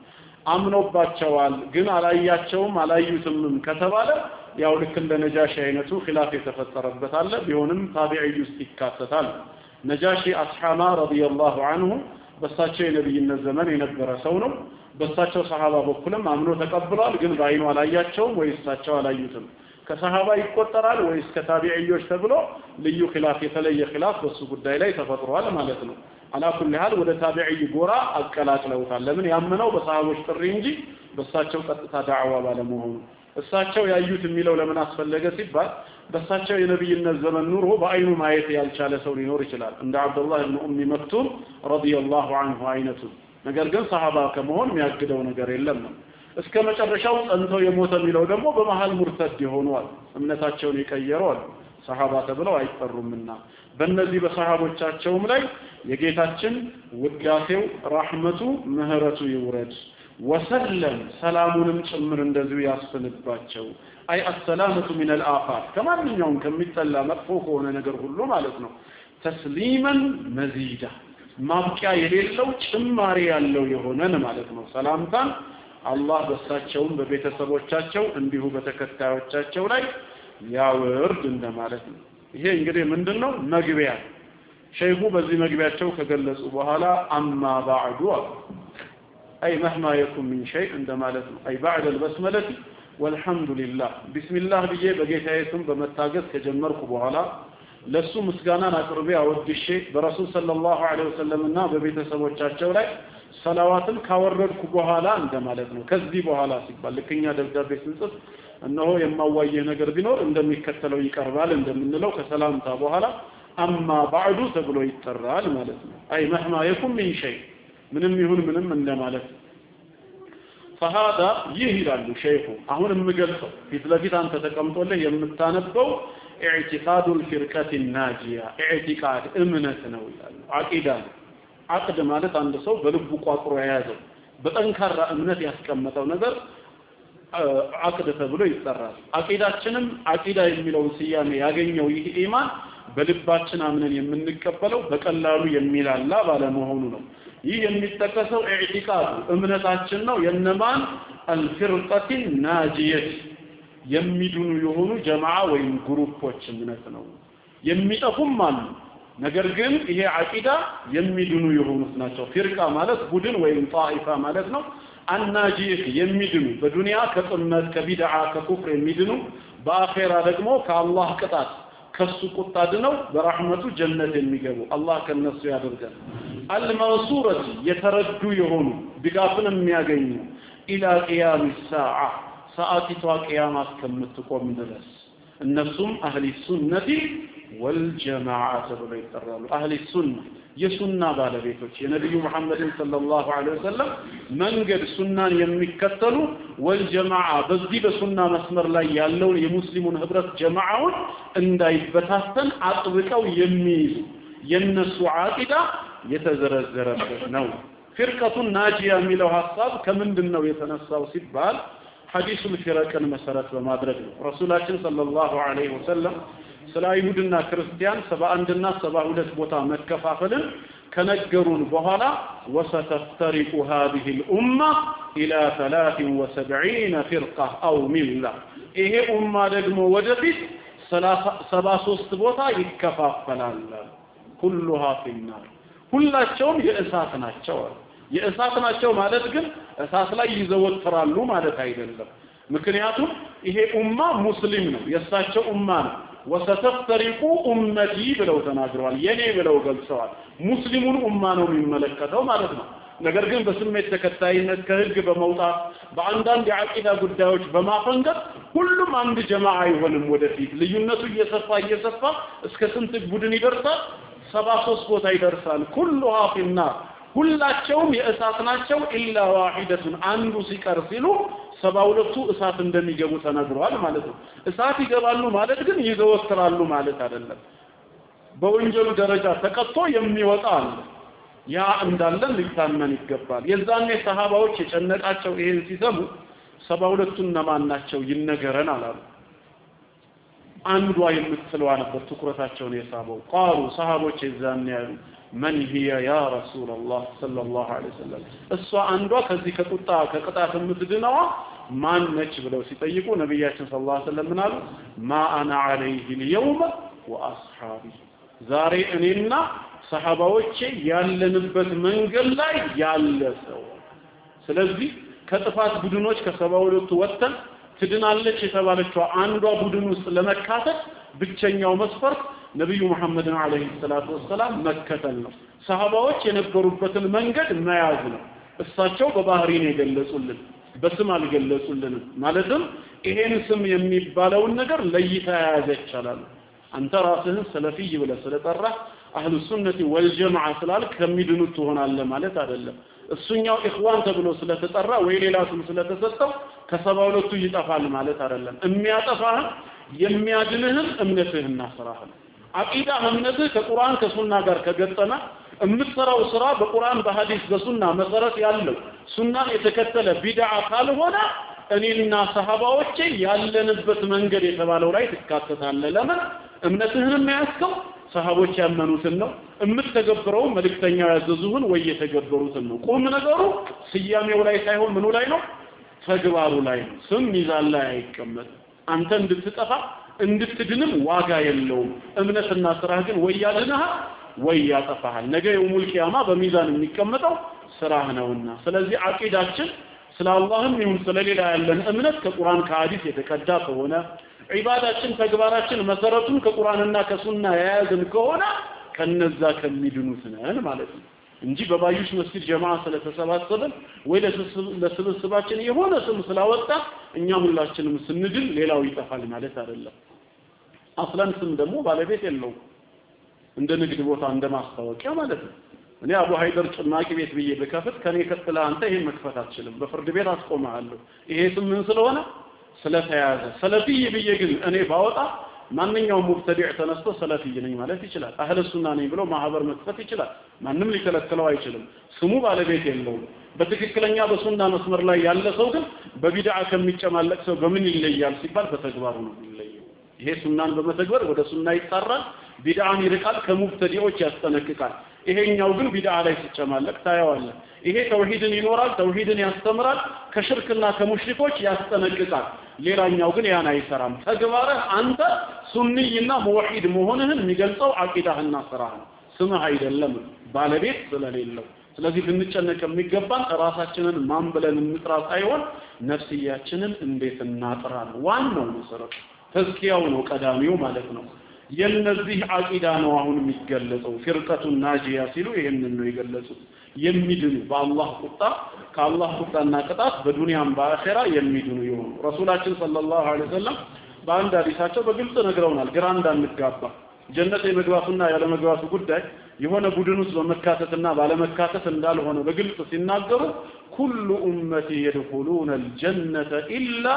አምኖባቸዋል ግን አላያቸውም አላዩትም ከተባለ ያው ልክ እንደ ነጃሺ አይነቱ ኺላፍ የተፈጠረበት አለ ቢሆንም ታቢዒ ውስጥ ይካተታል ነጃሺ አስሐማ ረዲየላሁ ዐንሁ በሳቸው የነብይነት ዘመን የነበረ ሰው ነው በሳቸው ሰሃባ በኩልም አምኖ ተቀብሏል ግን ባይኑ አላያቸውም ወይ እሳቸው አላዩትም ከሰሃባ ይቆጠራል ወይስ ከታቢዒዎች ተብሎ ልዩ ኺላፍ የተለየ ኺላፍ በሱ ጉዳይ ላይ ተፈጥሯል ማለት ነው على كل حال ወደ ታቢዒ ጎራ አቀላቅለውታል ለምን ያመነው በሰሃቦች ጥሪ እንጂ በሳቸው ቀጥታ ዳዕዋ ባለመሆኑ እሳቸው ያዩት የሚለው ለምን አስፈለገ ሲባል በሳቸው የነብይነት ዘመን ኑሮ በአይኑ ማየት ያልቻለ ሰው ሊኖር ይችላል እንደ አብዱላህ ኢብኑ ኡሚ መክቱም ረዲየላሁ ዐንሁ አይነቱ ነገር ግን ሰሃባ ከመሆን የሚያግደው ነገር የለም እስከ መጨረሻው ጸንተው የሞተ የሚለው ደግሞ በመሃል ሙርተድ ይሆናል እምነታቸውን ይቀየራል ሰሃባ ተብለው አይጠሩምና በእነዚህ በሰሃቦቻቸውም ላይ የጌታችን ውዳሴው ረህመቱ ምህረቱ ይውረድ ወሰለም ሰላሙንም ጭምር እንደዚሁ ያስፈልባቸው አይ አሰላመቱ ሚን አልአፋት ከማንኛውም ከሚጠላ መጥፎ ከሆነ ነገር ሁሉ ማለት ነው ተስሊመን መዚዳ ማብቂያ የሌለው ጭማሪ ያለው የሆነን ማለት ነው ሰላምታን አላህ በሳቸውም በቤተሰቦቻቸው እንዲሁ በተከታዮቻቸው ላይ ያወርድ እንደማለት ነው ይሄ እንግዲህ ምንድነው መግቢያ ሸይኹ በዚህ መግቢያቸው ከገለጹ በኋላ አማ ባዕዱ አይ مهما يكن من شيء እንደማለት ነው አይ بعد البسمله والحمد لله بسم الله ብዬ በጌታዬ ስም በመታገዝ ከጀመርኩ በኋላ ለሱ ምስጋናን አቅርቤ አወድሼ በረሱል ሰለላሁ ዐለይሂ ወሰለምና በቤተሰቦቻቸው ላይ ሰላዋትን ካወረድኩ በኋላ እንደማለት ነው ከዚህ በኋላ ሲባል ለከኛ ደብዳቤ ስንጽፍ እነሆ የማዋየህ ነገር ቢኖር እንደሚከተለው ይቀርባል እንደምንለው ከሰላምታ በኋላ አማ ባዕዱ ተብሎ ይጠራል ማለት ነው አይ مهما يكن من شيء ምንም ይሁን ምንም እንደማለት فهذا ይላሉ ሸይኹ አሁን የምገልጸው ፊት ለፊት አንተ ተቀምጦልህ የምታነበው اعتقاد الفرقه الناجيه اعتقاد እምነት ነው ይላሉ አቂዳ አቅድ ማለት አንድ ሰው በልቡ ቋጥሮ የያዘው በጠንካራ እምነት ያስቀመጠው ነገር አቅድ ተብሎ ይጠራል አቂዳችንም አቂዳ የሚለው ስያሜ ያገኘው ይህ ኢማን በልባችን አምነን የምንቀበለው በቀላሉ የሚላላ ባለመሆኑ ነው ይህ የሚጠቀሰው ኢዕቲቃድ እምነታችን ነው የነማን አልፍርቀት ናጂየት የሚድኑ የሆኑ ጀማዓ ወይም ግሩፖች እምነት ነው የሚጠፉም አሉ ነገር ግን ይሄ አቂዳ የሚድኑ የሆኑት ናቸው ፍርቃ ማለት ቡድን ወይም ጣኢፋ ማለት ነው አናጂህ የሚድኑ በዱንያ ከጥመት ከቢድዓ ከኩፍር የሚድኑ በአኺራ ደግሞ ከአላህ ቅጣት ከሱ ቁጣ ድነው በረህመቱ ጀነት የሚገቡ አላህ ከነሱ ያደርጋል አልመንሱረት የተረዱ የሆኑ ድጋፍን የሚያገኙ ኢላ ቂያም ሰዓ ሰዓቲቷ ቂያማ እስከምትቆም ድረስ እነሱም አህሊ ሱነቲ ወልጀማዓ ተብለው ይጠራሉ አህሊ ሱና የሱና ባለቤቶች የነብዩ መሐመድን ሰለላሁ ዐለይሂ ወሰለም መንገድ ሱናን የሚከተሉ ወልጀማዓ በዚህ በሱና መስመር ላይ ያለው የሙስሊሙን ህብረት ጀማዓውን እንዳይበታተን አጥብቀው የሚይዙ የነሱ አቂዳ የተዘረዘረበት ነው ፍርቀቱን ናጂያ የሚለው ሐሳብ ከምንድነው የተነሳው ሲባል ሐዲሱል ፊረቅን መሰረት በማድረግ ነው። ረሱላችን ሰለላሁ ዐለይሂ ወሰለም ስለ አይሁድና ክርስቲያን ሰባ አንድ እና ሰባ ሁለት ቦታ መከፋፈልን ከነገሩን በኋላ ወሰተፍተሪቁ هذه الامه الى ثلاث وسبعين فرقه او مله ይሄ ኡማ ደግሞ ወደፊት ሰባ ሶስት ቦታ ይከፋፈላል ኩሉሃ ፊናር ሁላቸውም የእሳት ናቸው የእሳት ናቸው ማለት ግን እሳት ላይ ይዘወትራሉ ማለት አይደለም ምክንያቱም ይሄ ኡማ ሙስሊም ነው የእሳቸው ኡማ ነው ወሰተፍተሪቁ ኡመቲ ብለው ተናግረዋል የኔ ብለው ገልጸዋል ሙስሊሙን ኡማ ነው የሚመለከተው ማለት ነው ነገር ግን በስሜት ተከታይነት ከህግ በመውጣት በአንዳንድ የአቂዳ ጉዳዮች በማፈንገጥ ሁሉም አንድ ጀማዓ አይሆንም ወደፊት ልዩነቱ እየሰፋ እየሰፋ እስከ ስንት ቡድን ይደርሳል ሰባ ሶስት ቦታ ይደርሳል ኩሉሃ ፊናር ሁላቸውም የእሳት ናቸው ኢላ ዋሂደቱን አንዱ ሲቀር ሲሉ ሰባ ሁለቱ እሳት እንደሚገቡ ተነግሯል ማለት ነው እሳት ይገባሉ ማለት ግን ይዘወትራሉ ማለት አይደለም በወንጀሉ ደረጃ ተቀጥቶ የሚወጣ አለ ያ እንዳለ ሊታመን ይገባል የዛኔ ሰሃባዎች የጨነቃቸው ይሄን ሲሰሙ ሰባ ሁለቱን ነማን ናቸው ይነገረን አላሉ አንዷ የምትለዋ ነበር ትኩረታቸውን የሳበው ቃሉ ሰሃቦች የዛኔ ያሉ من هي يا رسول الله صلى الله عليه وسلم እሷ አንዷ ከዚህ ከቁጣ ከቅጣት የምትድነዋ ማን ነች ብለው ሲጠይቁ ነብያችን ሰለላሁ ዐለይሂ ወሰለም ምናሉ ما انا عليه اليوم واصحابي ዛሬ እኔና ሰሃባዎቼ ያለንበት መንገድ ላይ ያለ ሰው ስለዚህ ከጥፋት ቡድኖች ከሰባ ሁለቱ ወጥተን ትድናለች የተባለችው አንዷ ቡድን ውስጥ ለመካተት ብቸኛው መስፈርት ነብዩ መሐመድን አለይሂ ሰላቱ ወሰለም መከተል ነው ሰሃባዎች የነበሩበትን መንገድ መያዝ ነው እሳቸው በባህሪ ነው የገለጹልን በስም አልገለጹልን ማለትም ይሄን ስም የሚባለውን ነገር ለይታ ያዘ ይችላል አንተ ራስህን ሰለፊይ ብለህ ስለጠራ አህሉ ሱነቲ ወልጀማዓ ስላል ከሚድኑት ትሆናለህ ማለት አይደለም እሱኛው ኢኽዋን ተብሎ ስለተጠራ ወይ ሌላ ስም ስለተሰጠው ከሰባ ሁለቱ ይጠፋል ማለት አይደለም የሚያጠፋህ የሚያድንህን እምነትህና ስራህ አቂዳ እምነትህ ከቁርአን ከሱና ጋር ከገጠመ እምትሰራው ስራ በቁርአን በሐዲስ በሱና መሰረት ያለው ሱናን የተከተለ ቢድዓ ካልሆነ እኔና ሰሃባዎቼ ያለንበት መንገድ የተባለው ላይ ትካተታለህ ለምን እምነትህን ያስከው ሰሃቦች ያመኑትን ነው እምትተገብረው መልእክተኛው ያዘዙህን ወይ የተገበሩትን ነው ቁም ነገሩ ስያሜው ላይ ሳይሆን ምኑ ላይ ነው ተግባሩ ላይ ነው ስም ሚዛን ላይ አይቀመጥ አንተ እንድትጠፋ እንድትድንም ዋጋ የለውም እምነትና ስራህ ግን ወይ ያድንህ ወይ ያጠፋሃል ነገ የውሙል ቂያማ በሚዛን የሚቀመጠው ስራህ ነውና ስለዚህ አቂዳችን ስለ አላህም ይሁን ስለሌላ ያለን እምነት ከቁርአን ከሐዲስ የተቀዳ ከሆነ ዒባዳችን ተግባራችን መሰረቱን ከቁርአንና ከሱና የያዝን ከሆነ ከነዛ ከሚድኑት ነን ማለት ነው እንጂ በባዩሽ መስጊድ ጀማዓ ስለተሰባሰበን ወይ ለስብስባችን የሆነ ስም ስላወጣ እኛ ሁላችንም ስንድን ሌላው ይጠፋል ማለት አይደለም አስላን ስም ደግሞ ባለቤት የለውም እንደ ንግድ ቦታ እንደ ማስታወቂያ ማለት ነው እኔ አቡ ሃይደር ጭማቂ ቤት ብዬ በከፈት ከኔ ከተላ አንተ ይሄን መክፈት አትችልም በፍርድ ቤት አስቆማለሁ ይሄ ስም ምን ስለሆነ ስለተያዘ ሰለፊይ ብዬ ግን እኔ ባወጣ ማንኛውም ሙብተዲዕ ተነስቶ ሰለፊይ ነኝ ማለት ይችላል አህለ ሱና ነኝ ብሎ ማህበር መክፈት ይችላል ማንንም ሊከለክለው አይችልም ስሙ ባለቤት የለውም በትክክለኛ በሱና መስመር ላይ ያለ ሰው ግን በቢድዓ ከሚጨማለቅ ሰው በምን ይለያል ሲባል በተግባሩ ነው ይለያል ይሄ ሱናን በመተግበር ወደ ሱና ይጣራል ቢድዓን ይርቃል ከሙብተዲዎች ያስጠነቅቃል ይሄኛው ግን ቢድዓ ላይ ሲጨማለቅ ታያዋለህ ይሄ ተውሂድን ይኖራል ተውሂድን ያስተምራል ከሽርክና ከሙሽሪኮች ያስጠነቅቃል ሌላኛው ግን ያን አይሰራም ተግባርህ አንተ ሱኒይና ሙወሂድ መሆንህን የሚገልጸው አቂዳህና ስራህ ስምህ አይደለም ባለቤት ስለሌለው ስለዚህ ብንጨነቅ የሚገባን ራሳችንን ማን ብለን እንጥራ ሳይሆን ነፍስያችንን እንዴት እናጥራ ነው ዋናው መሰረት ተዝኪያው ነው ቀዳሚው ማለት ነው የነዚህ አቂዳ ነው አሁን የሚገለጸው ፍርቀቱ ናጂያ ሲሉ ይሄንን ነው የገለጹት የሚድኑ በአላህ ቁጣ ከአላህ ቁጣና ቅጣት በዱንያም በአኺራ የሚድኑ ይሆኑ ረሱላችን ሰለላሁ ዐለይሂ ወሰለም በአንድ ሐዲሳቸው በግልጽ ነግረውናል ግራ እንዳንጋባ ጀነት የመግባቱና ያለ መግባቱ ጉዳይ የሆነ ቡድን ውስጥ በመካተትና ባለመካተት እንዳልሆነ በግልጽ ሲናገሩ ኩሉ ኡመቲ يدخلون الجنة إلا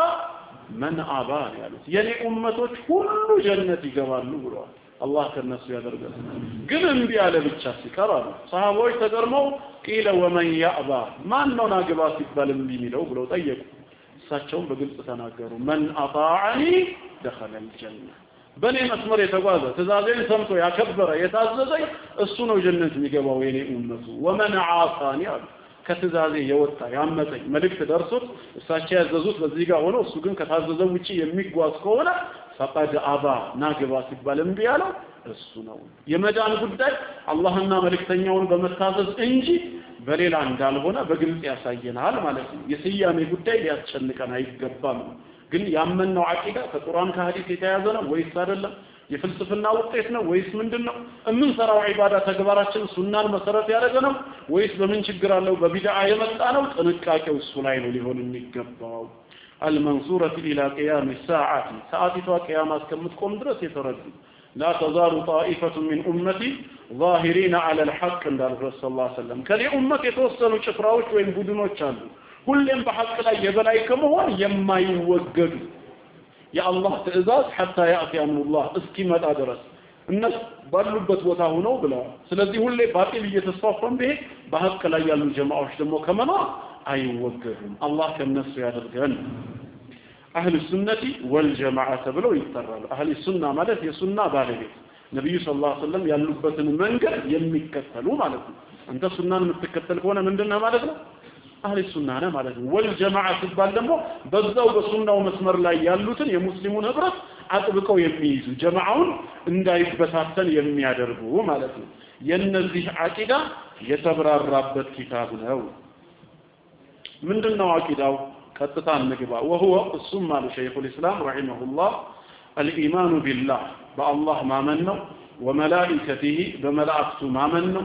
من أبى ያሉት የኔ ኡመቶች ሁሉ ጀነት ይገባሉ ብለዋል አላህ ከነሱ ያደርጋል ግን እንቢ ያለ ብቻ ሲቀራሉ ሰሃቦች ተገርመው ቂለ ወመን ያባ ማን ነው ናግባ ሲባል እንቢ የሚለው ብለው ጠየቁ እሳቸውም በግልጽ ተናገሩ من أطاعني دخل الجنة በኔ መስመር የተጓዘ ትእዛዜን ሰምቶ ያከበረ የታዘዘኝ እሱ ነው ጀነት የሚገባው የኔ ኡመቱ ومن عاصاني ከትእዛዜ የወጣ ያመፀኝ መልእክት ደርሶት እሳቸው ያዘዙት በዚህ ጋር ሆኖ እሱ ግን ከታዘዘው ውጪ የሚጓዝ ከሆነ فقد أبى ናግባ ሲባል እምቢ ያለው እሱ ነው የመዳን ጉዳይ አላህና መልእክተኛውን በመታዘዝ እንጂ በሌላ እንዳልሆነ በግልጽ ያሳየናል ማለት ነው የስያሜ ጉዳይ ሊያስጨንቀን አይገባም ግን ያመነው አቂዳ ከቁርአን ከሐዲስ የተያዘ ነው ወይስ አይደለም የፍልስፍና ውጤት ነው ወይስ ምንድነው እምንሰራው ዒባዳ ተግባራችን ሱናን መሰረት ያደረገ ነው ወይስ በምን ችግር አለው በቢድዓ የመጣ ነው ጥንቃቄው እሱ ላይ ነው ሊሆን የሚገባው المنصورة إلى قيام الساعة ساعتها قيام እስከምትቆም ድረስ የተረዱ لا تزال طائفة من أمتي ظاهرين على الحق عند الرسول صلى الله عليه وسلم كل أمة የተወሰኑ ጭፍራዎች ወይም ቡድኖች አሉ ሁሌም በሐቅ ላይ የበላይ ከመሆን የማይወገዱ የአላህ ትእዛዝ حتى يأتي أمر الله እስኪመጣ ድረስ እነሱ ባሉበት ቦታ ሆነው ብለዋል ስለዚህ ሁሌ ባጢል እየተስፋፋን ቢሄድ በሐቅ ላይ ያሉ ጀማዓዎች ደግሞ ከመኖር አይወገዱም አላህ ከነሱ ያደርገን أهل السنة والجماعة ብለው ይጠራሉ أهل السنة ማለት የሱና ባለቤት ነብዩ ሰለላሁ ዐለይሂ ወሰለም ያሉበትን መንገድ የሚከተሉ ማለት ነው አንተ ሱናን የምትከተል ከሆነ ምንድነው ማለት ነው أهل السنة ነው ማለት ነው والجماعة ሲባል ደግሞ በዛው በሱናው መስመር ላይ ያሉትን የሙስሊሙን ህብረት አጥብቀው የሚይዙ ጀማዓውን እንዳይበታተን የሚያደርጉ ማለት ነው የነዚህ አቂዳ የተብራራበት ኪታብ ነው ምንድነው አቂዳው ቀጥታ እንግባ وهو السم على شيخ الإسلام رحمه الله الإيمان بالله بالله ما منه وملائكته بملائكته ما منه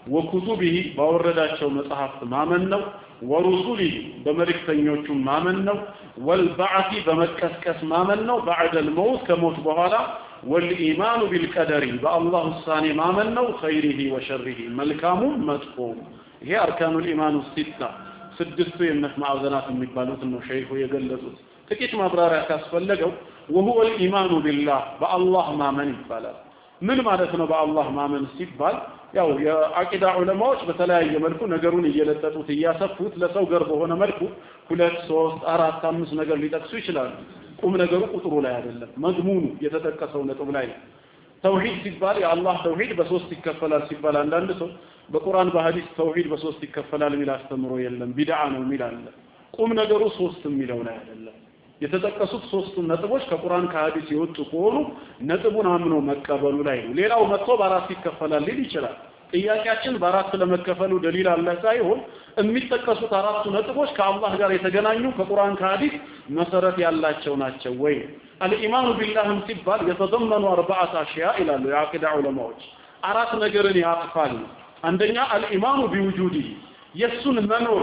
وكتبه باورداቸው መጽሐፍት ማመን ነው ورسله በመልእክተኞቹ ማመን ነው والبعث በመቀስቀስ ማመን ነው بعد الموت ከሞት በኋላ والإيمان بالقدر بالله الثاني ማመን ነው خيره وشره መልካሙ መጥፎ ይሄ አርካኑ الإيمان الستة ስድስቱ የእምነት ማዕዘናት የሚባሉት ነው ሸይኹ የገለጹት ጥቂት ማብራሪያ ካስፈለገው وهو الإيمان بالله بالله ማመን ይባላል ምን ማለት ነው በአላህ ማመን ሲባል ያው የአቂዳ ዑለማዎች በተለያየ መልኩ ነገሩን እየለጠጡት እያሰፉት ለሰው ገር በሆነ መልኩ ሁለት ሶስት አራት አምስት ነገር ሊጠቅሱ ይችላሉ ቁም ነገሩ ቁጥሩ ላይ አይደለም መዝሙኑ የተጠቀሰው ነጥብ ላይ ተውሂድ ሲባል የአላህ ተውሂድ በሶስት ይከፈላል ሲባል አንዳንድ ሰው በቁርአን በሐዲስ ተውሂድ በሶስት ይከፈላል ሚል አስተምሮ የለም ቢድዓ ነው ሚል አለ ቁም ነገሩ ሶስት ሚለው ላይ አይደለም የተጠቀሱት ሶስት ነጥቦች ከቁርአን ከሐዲስ የወጡ ከሆኑ ነጥቡን አምኖ መቀበሉ ላይ ነው ሌላው መጥቶ በአራት ይከፈላል ሊል ይችላል ጥያቄያችን በአራት ለመከፈሉ ደሊል አለ ሳይሆን የሚጠቀሱት አራቱ ነጥቦች ከአላህ ጋር የተገናኙ ከቁርአን ከሐዲስ መሰረት ያላቸው ናቸው ወይ الإيمان بالله ሲባል የተضمن أربعة أشياء ይላሉ የአቂዳ ዑለማዎች አራት ነገርን ያቅፋል አንደኛ الإيمان بوجوده የሱን መኖር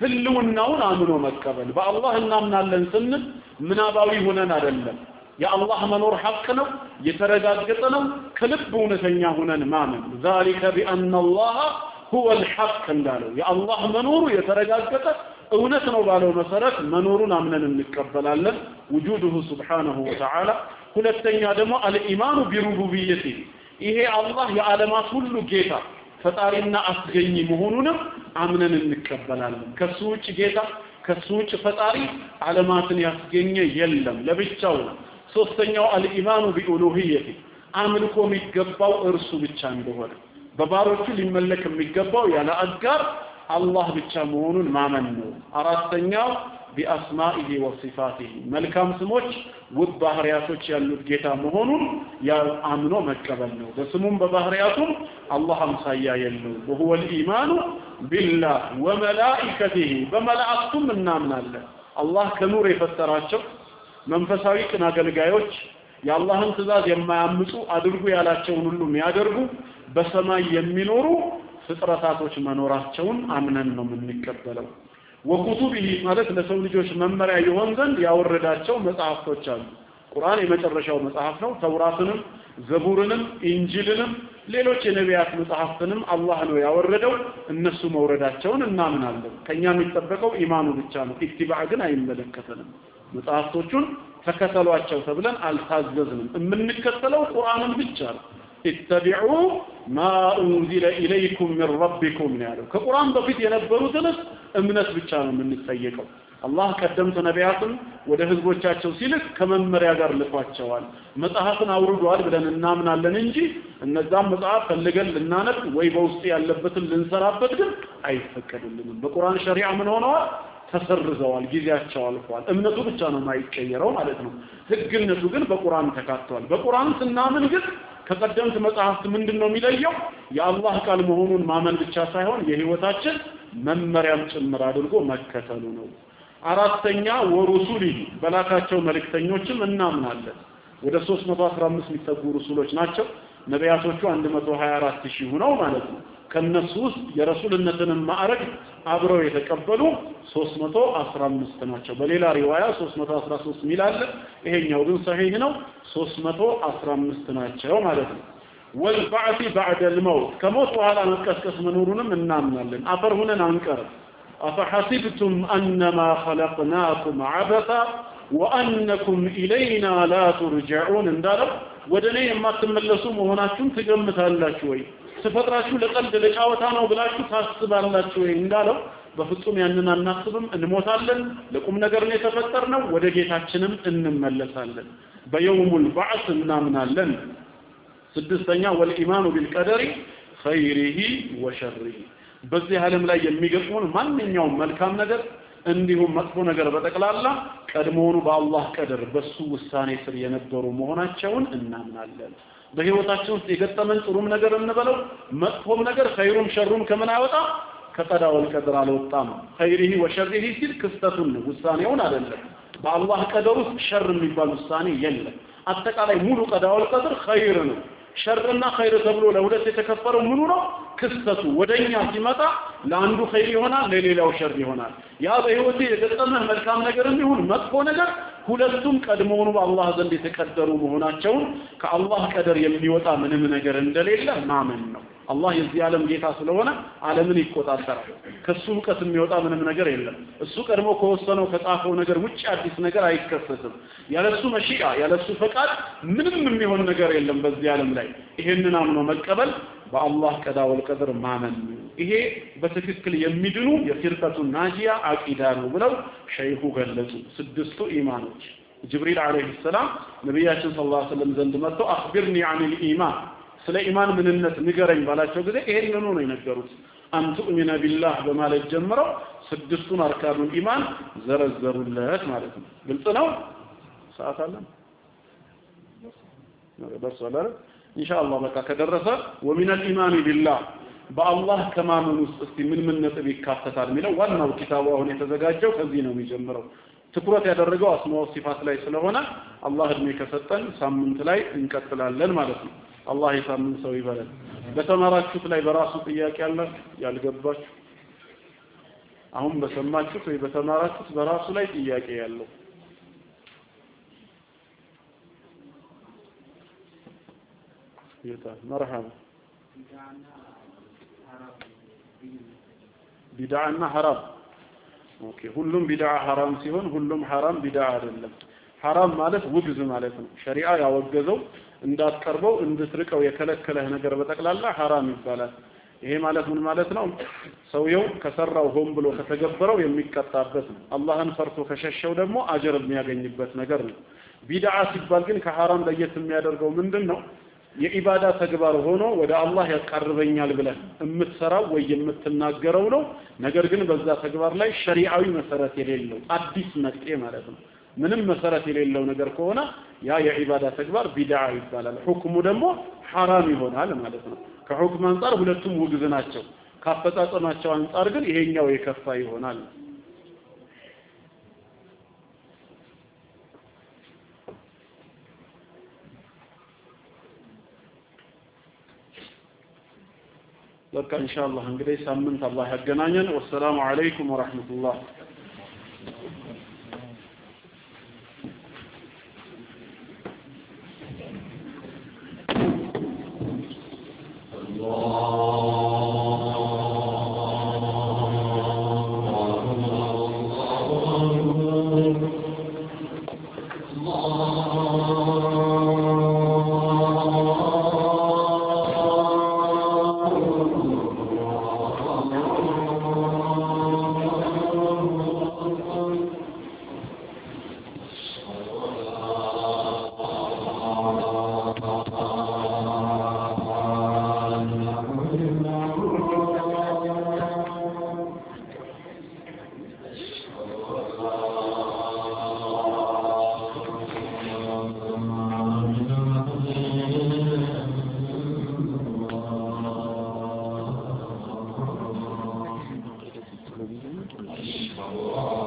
ህልውናውን አምኖ መቀበል በአላህ እናምናለን ስንል ምናባዊ ሆነን አይደለም የአላህ መኖር ሐቅ ነው የተረጋገጠ ነው ከልብ እውነተኛ ሆነን ማመን ذلك بأن الله هو الحق እንዳለው የአላህ መኖሩ የተረጋገጠ እውነት ነው ባለው መሰረት መኖሩን አምነን እንቀበላለን وجوده سبحانه وتعالى ሁለተኛ ደግሞ الإيمان بربوبيته ይሄ አላህ የዓለማት ሁሉ ጌታ ፈጣሪና አስገኝ መሆኑንም አምነን እንቀበላለን ከሱ ውጭ ጌታ ከሱ ውጭ ፈጣሪ ዓለማትን ያስገኘ የለም ለብቻው ሶስተኛው الإيمان بألوهيته አምልኮ የሚገባው እርሱ ብቻ እንደሆነ በባሮቹ ሊመለክ የሚገባው ያለ አጋር አላህ ብቻ መሆኑን ማመን ነው አራተኛው بأسمائه وصفاته መልካም ስሞች ውብ ባህሪያቶች ያሉት ጌታ መሆኑን ያምኖ መቀበል ነው በስሙም በባህሪያቱም አላህ አምሳያ የለው وهو الإيمان بالله وملائكته በመላእክቱም እናምናለን አላህ ከኑር የፈጠራቸው መንፈሳዊ ቅን አገልጋዮች የአላህን ትእዛዝ የማያምፁ አድርጉ ያላቸውን ሁሉ የሚያደርጉ በሰማይ የሚኖሩ ፍጥረታቶች መኖራቸውን አምነን ነው የምንቀበለው ወኩቱቢሂ ማለት ለሰው ልጆች መመሪያ ይሆን ዘንድ ያወረዳቸው መጽሐፍቶች አሉ ቁርአን የመጨረሻው መጽሐፍ ነው ተውራትንም ዘቡርንም ኢንጂልንም ሌሎች የነቢያት መጽሐፍትንም አላህ ነው ያወረደው እነሱ መውረዳቸውን እናምናለን ከኛ የሚጠበቀው ኢማኑ ብቻ ነው ኢትባዕ ግን አይመለከተንም መጽሐፍቶቹን ተከተሏቸው ተብለን አልታዘዝንም የምንከተለው ቁርአንን ብቻ ነው اتبعوا ما انزل اليكم من ربكم ያለው ከቁርአን በፊት የነበሩትን እምነት ብቻ ነው የምንጠየቀው አላህ ቀደምት ነቢያትን ወደ ህዝቦቻቸው ሲልክ ከመመሪያ ጋር ልኳቸዋል መጽሐፍን አውርዷል ብለን እናምናለን እንጂ እነዛም መጽሐፍ ፈልገን ልናነብ ወይ በውስጥ ያለበትን ልንሰራበት ግን አይፈቀድልንም በቁርአን ሸሪዓ ምን ሆነዋል ተሰርዘዋል ጊዜያቸው አልፏል እምነቱ ብቻ ነው የማይቀየረው ማለት ነው ህግነቱ ግን በቁርአን ተካቷል በቁርአን ስናምን ግን ከቀደምት መጽሐፍት ምንድነው የሚለየው የአላህ ቃል መሆኑን ማመን ብቻ ሳይሆን የህይወታችን መመሪያም ጭምር አድርጎ መከተሉ ነው አራተኛ ወሩሱሊ በላካቸው መልእክተኞችም እናምናለን ወደ ሶስት መቶ አስራ አምስት የሚጠጉ ሩሱሎች ናቸው ነቢያቶቹ መቶ ሀያ አራት ሺህ ሆነው ማለት ነው ከነሱ ውስጥ የረሱልነትን ማዕረግ አብረው የተቀበሉ ሶስት መቶ አስራ አምስት ናቸው በሌላ ሪዋያ ሶስት መቶ አስራ ሶስት ሚላል ይሄኛው ግን ሰሂህ ነው ሶስት መቶ አስራ አምስት ናቸው ማለት ነው والبعث بعد الموت ከሞት በኋላ መቀስቀስ መኖሩንም እናምናለን አፈር ሆነን አንቀርም أفحسبتم أنما خلقناكم عبثا وأنكم إلينا لا ترجعون اندارب ودني ما تملسوا مهوناكم تجمتالاችሁ ወይ ተፈጥራችሁ ለቀልድ ለጫወታ ነው ብላችሁ ታስባላችሁ ወይ እንዳለው በፍጹም ያንን አናስብም እንሞታለን ለቁም ነገር ነው የተፈጠርነው ወደ ጌታችንም እንመለሳለን በየውሙል ባዕስ እናምናለን ስድስተኛ ወልኢማኑ ቢልቀደሪ ኸይሪሂ ወሸሪሂ በዚህ ዓለም ላይ የሚገጥሙን ማንኛውም መልካም ነገር እንዲሁም መጥፎ ነገር በተቀላላ ቀድሞውኑ በአላህ ቀደር በሱ ውሳኔ ስር የነበሩ መሆናቸውን እናምናለን በህይወታችን ውስጥ የገጠመን ጥሩም ነገር እንበለው መጥፎም ነገር ኸይሩም ሸሩም ከምን አይወጣ ከቀዳ ወልቀድር አልወጣም ኸይሪሂ ወሸሪሂ ሲል ክስተቱን ውሳኔውን አይደለም በአላህ ቀደር ውስጥ ሸር የሚባል ውሳኔ የለም አጠቃላይ ሙሉ ቀዳ ወልቀድር ኸይር ነው ሸርና ኸይር ተብሎ ለሁለት የተከፈለው ምኑ ነው ክስተቱ ወደኛ ሲመጣ ለአንዱ ኸይር ይሆናል ለሌላው ሸር ይሆናል ያ በህይወት የገጠመህ መልካም ነገር ይሁን መጥፎ ነገር ሁለቱም ቀድሞውኑ በአላህ ዘንድ የተቀደሩ መሆናቸውን ከአላህ ቀደር የሚወጣ ምንም ነገር እንደሌለ ማመን ነው አላህ የዚህ ዓለም ጌታ ስለሆነ ዓለምን ይቆጣጠራል ከሱ ዕውቀት የሚወጣ ምንም ነገር የለም እሱ ቀድሞ ከወሰነው ከጻፈው ነገር ውጭ አዲስ ነገር አይከሰትም ያለሱ መሽአ ያለሱ ፈቃድ ምንም የሚሆን ነገር የለም በዚህ ዓለም ላይ ይሄንን አምኖ መቀበል በአላህ ቀዳ ወልቀድር ማመን ይሄ በትክክል የሚድኑ የፊርቀቱ ናጂያ አቂዳ ነው ብለው ሸይኹ ገለጹ ስድስቱ ኢማኖች ጅብሪል አለይሂ ሰላም ነብያችን ሰለላሁ ዐለይሂ ወሰለም ዘንድ መጥቶ አኽቢርኒ ዐኒል ኢማን ስለ ኢማን ምንነት ንገረኝ ባላቸው ጊዜ ይሄንን ነው የነገሩት አንቱ ሚነ ቢላህ በማለት ጀምረው ስድስቱን አርካኑል ኢማን ዘረዘሩለት ማለት ነው ግልጽ ነው ሰዓት አለን በርሶላር ኢንሻአላህ በቃ ከደረሰ ወሚነ الإيمان بالله በአላህ ከማመን ውስጥ እስቲ ምን ምን ነጥብ ይካተታል የሚለው ዋናው ኪታቡ አሁን የተዘጋጀው ከዚህ ነው የሚጀምረው ትኩረት ያደረገው አስማው ሲፋት ላይ ስለሆነ አላህ እድሜ ከሰጠን ሳምንት ላይ እንቀጥላለን ማለት ነው አላህ ይሳምን ሰው ይበላል በተማራችሁት ላይ በራሱ ጥያቄ አለ ያልገባችሁ አሁን በሰማችሁት ወይ በተማራችሁት በራሱ ላይ ጥያቄ ያለው يتا مرحبا بدعنا حرام اوكي ሁሉም ቢድዓ حرام ሲሆን ሁሉም حرام ቢድዓ አይደለም حرام ማለት ውግዝ ማለት ነው ሸሪዓ ያወገዘው እንዳትቀርበው እንድትርቀው የከለከለህ ነገር በተቀላላ حرام ይባላል ይሄ ማለት ምን ማለት ነው ሰውየው ከሰራው ሆም ብሎ ከተገበረው የሚቀጣበት ነው አላህን ፈርቶ ከሸሸው ደግሞ አጀር የሚያገኝበት ነገር ነው ቢድዓ ሲባል ግን ከሐራም ለየት የሚያደርገው ምንድነው የኢባዳ ተግባር ሆኖ ወደ አላህ ያቀርበኛል ብለህ የምትሰራው ወይ የምትናገረው ነው ነገር ግን በዛ ተግባር ላይ ሸሪዓዊ መሰረት የሌለው አዲስ መጤ ማለት ነው ምንም መሰረት የሌለው ነገር ከሆነ ያ የኢባዳ ተግባር ቢድዓ ይባላል ሁክሙ ደግሞ حرام ይሆናል ማለት ነው ከሁክም አንፃር ሁለቱም ውግዝ ናቸው ካፈጻጸማቸው አንፃር ግን ይሄኛው የከፋ ይሆናል በቃ ኢንሻአላህ እንግዲህ ሳምንት አላህ ያገናኘን ወሰላሙ አለይኩም ወራህመቱላህ الله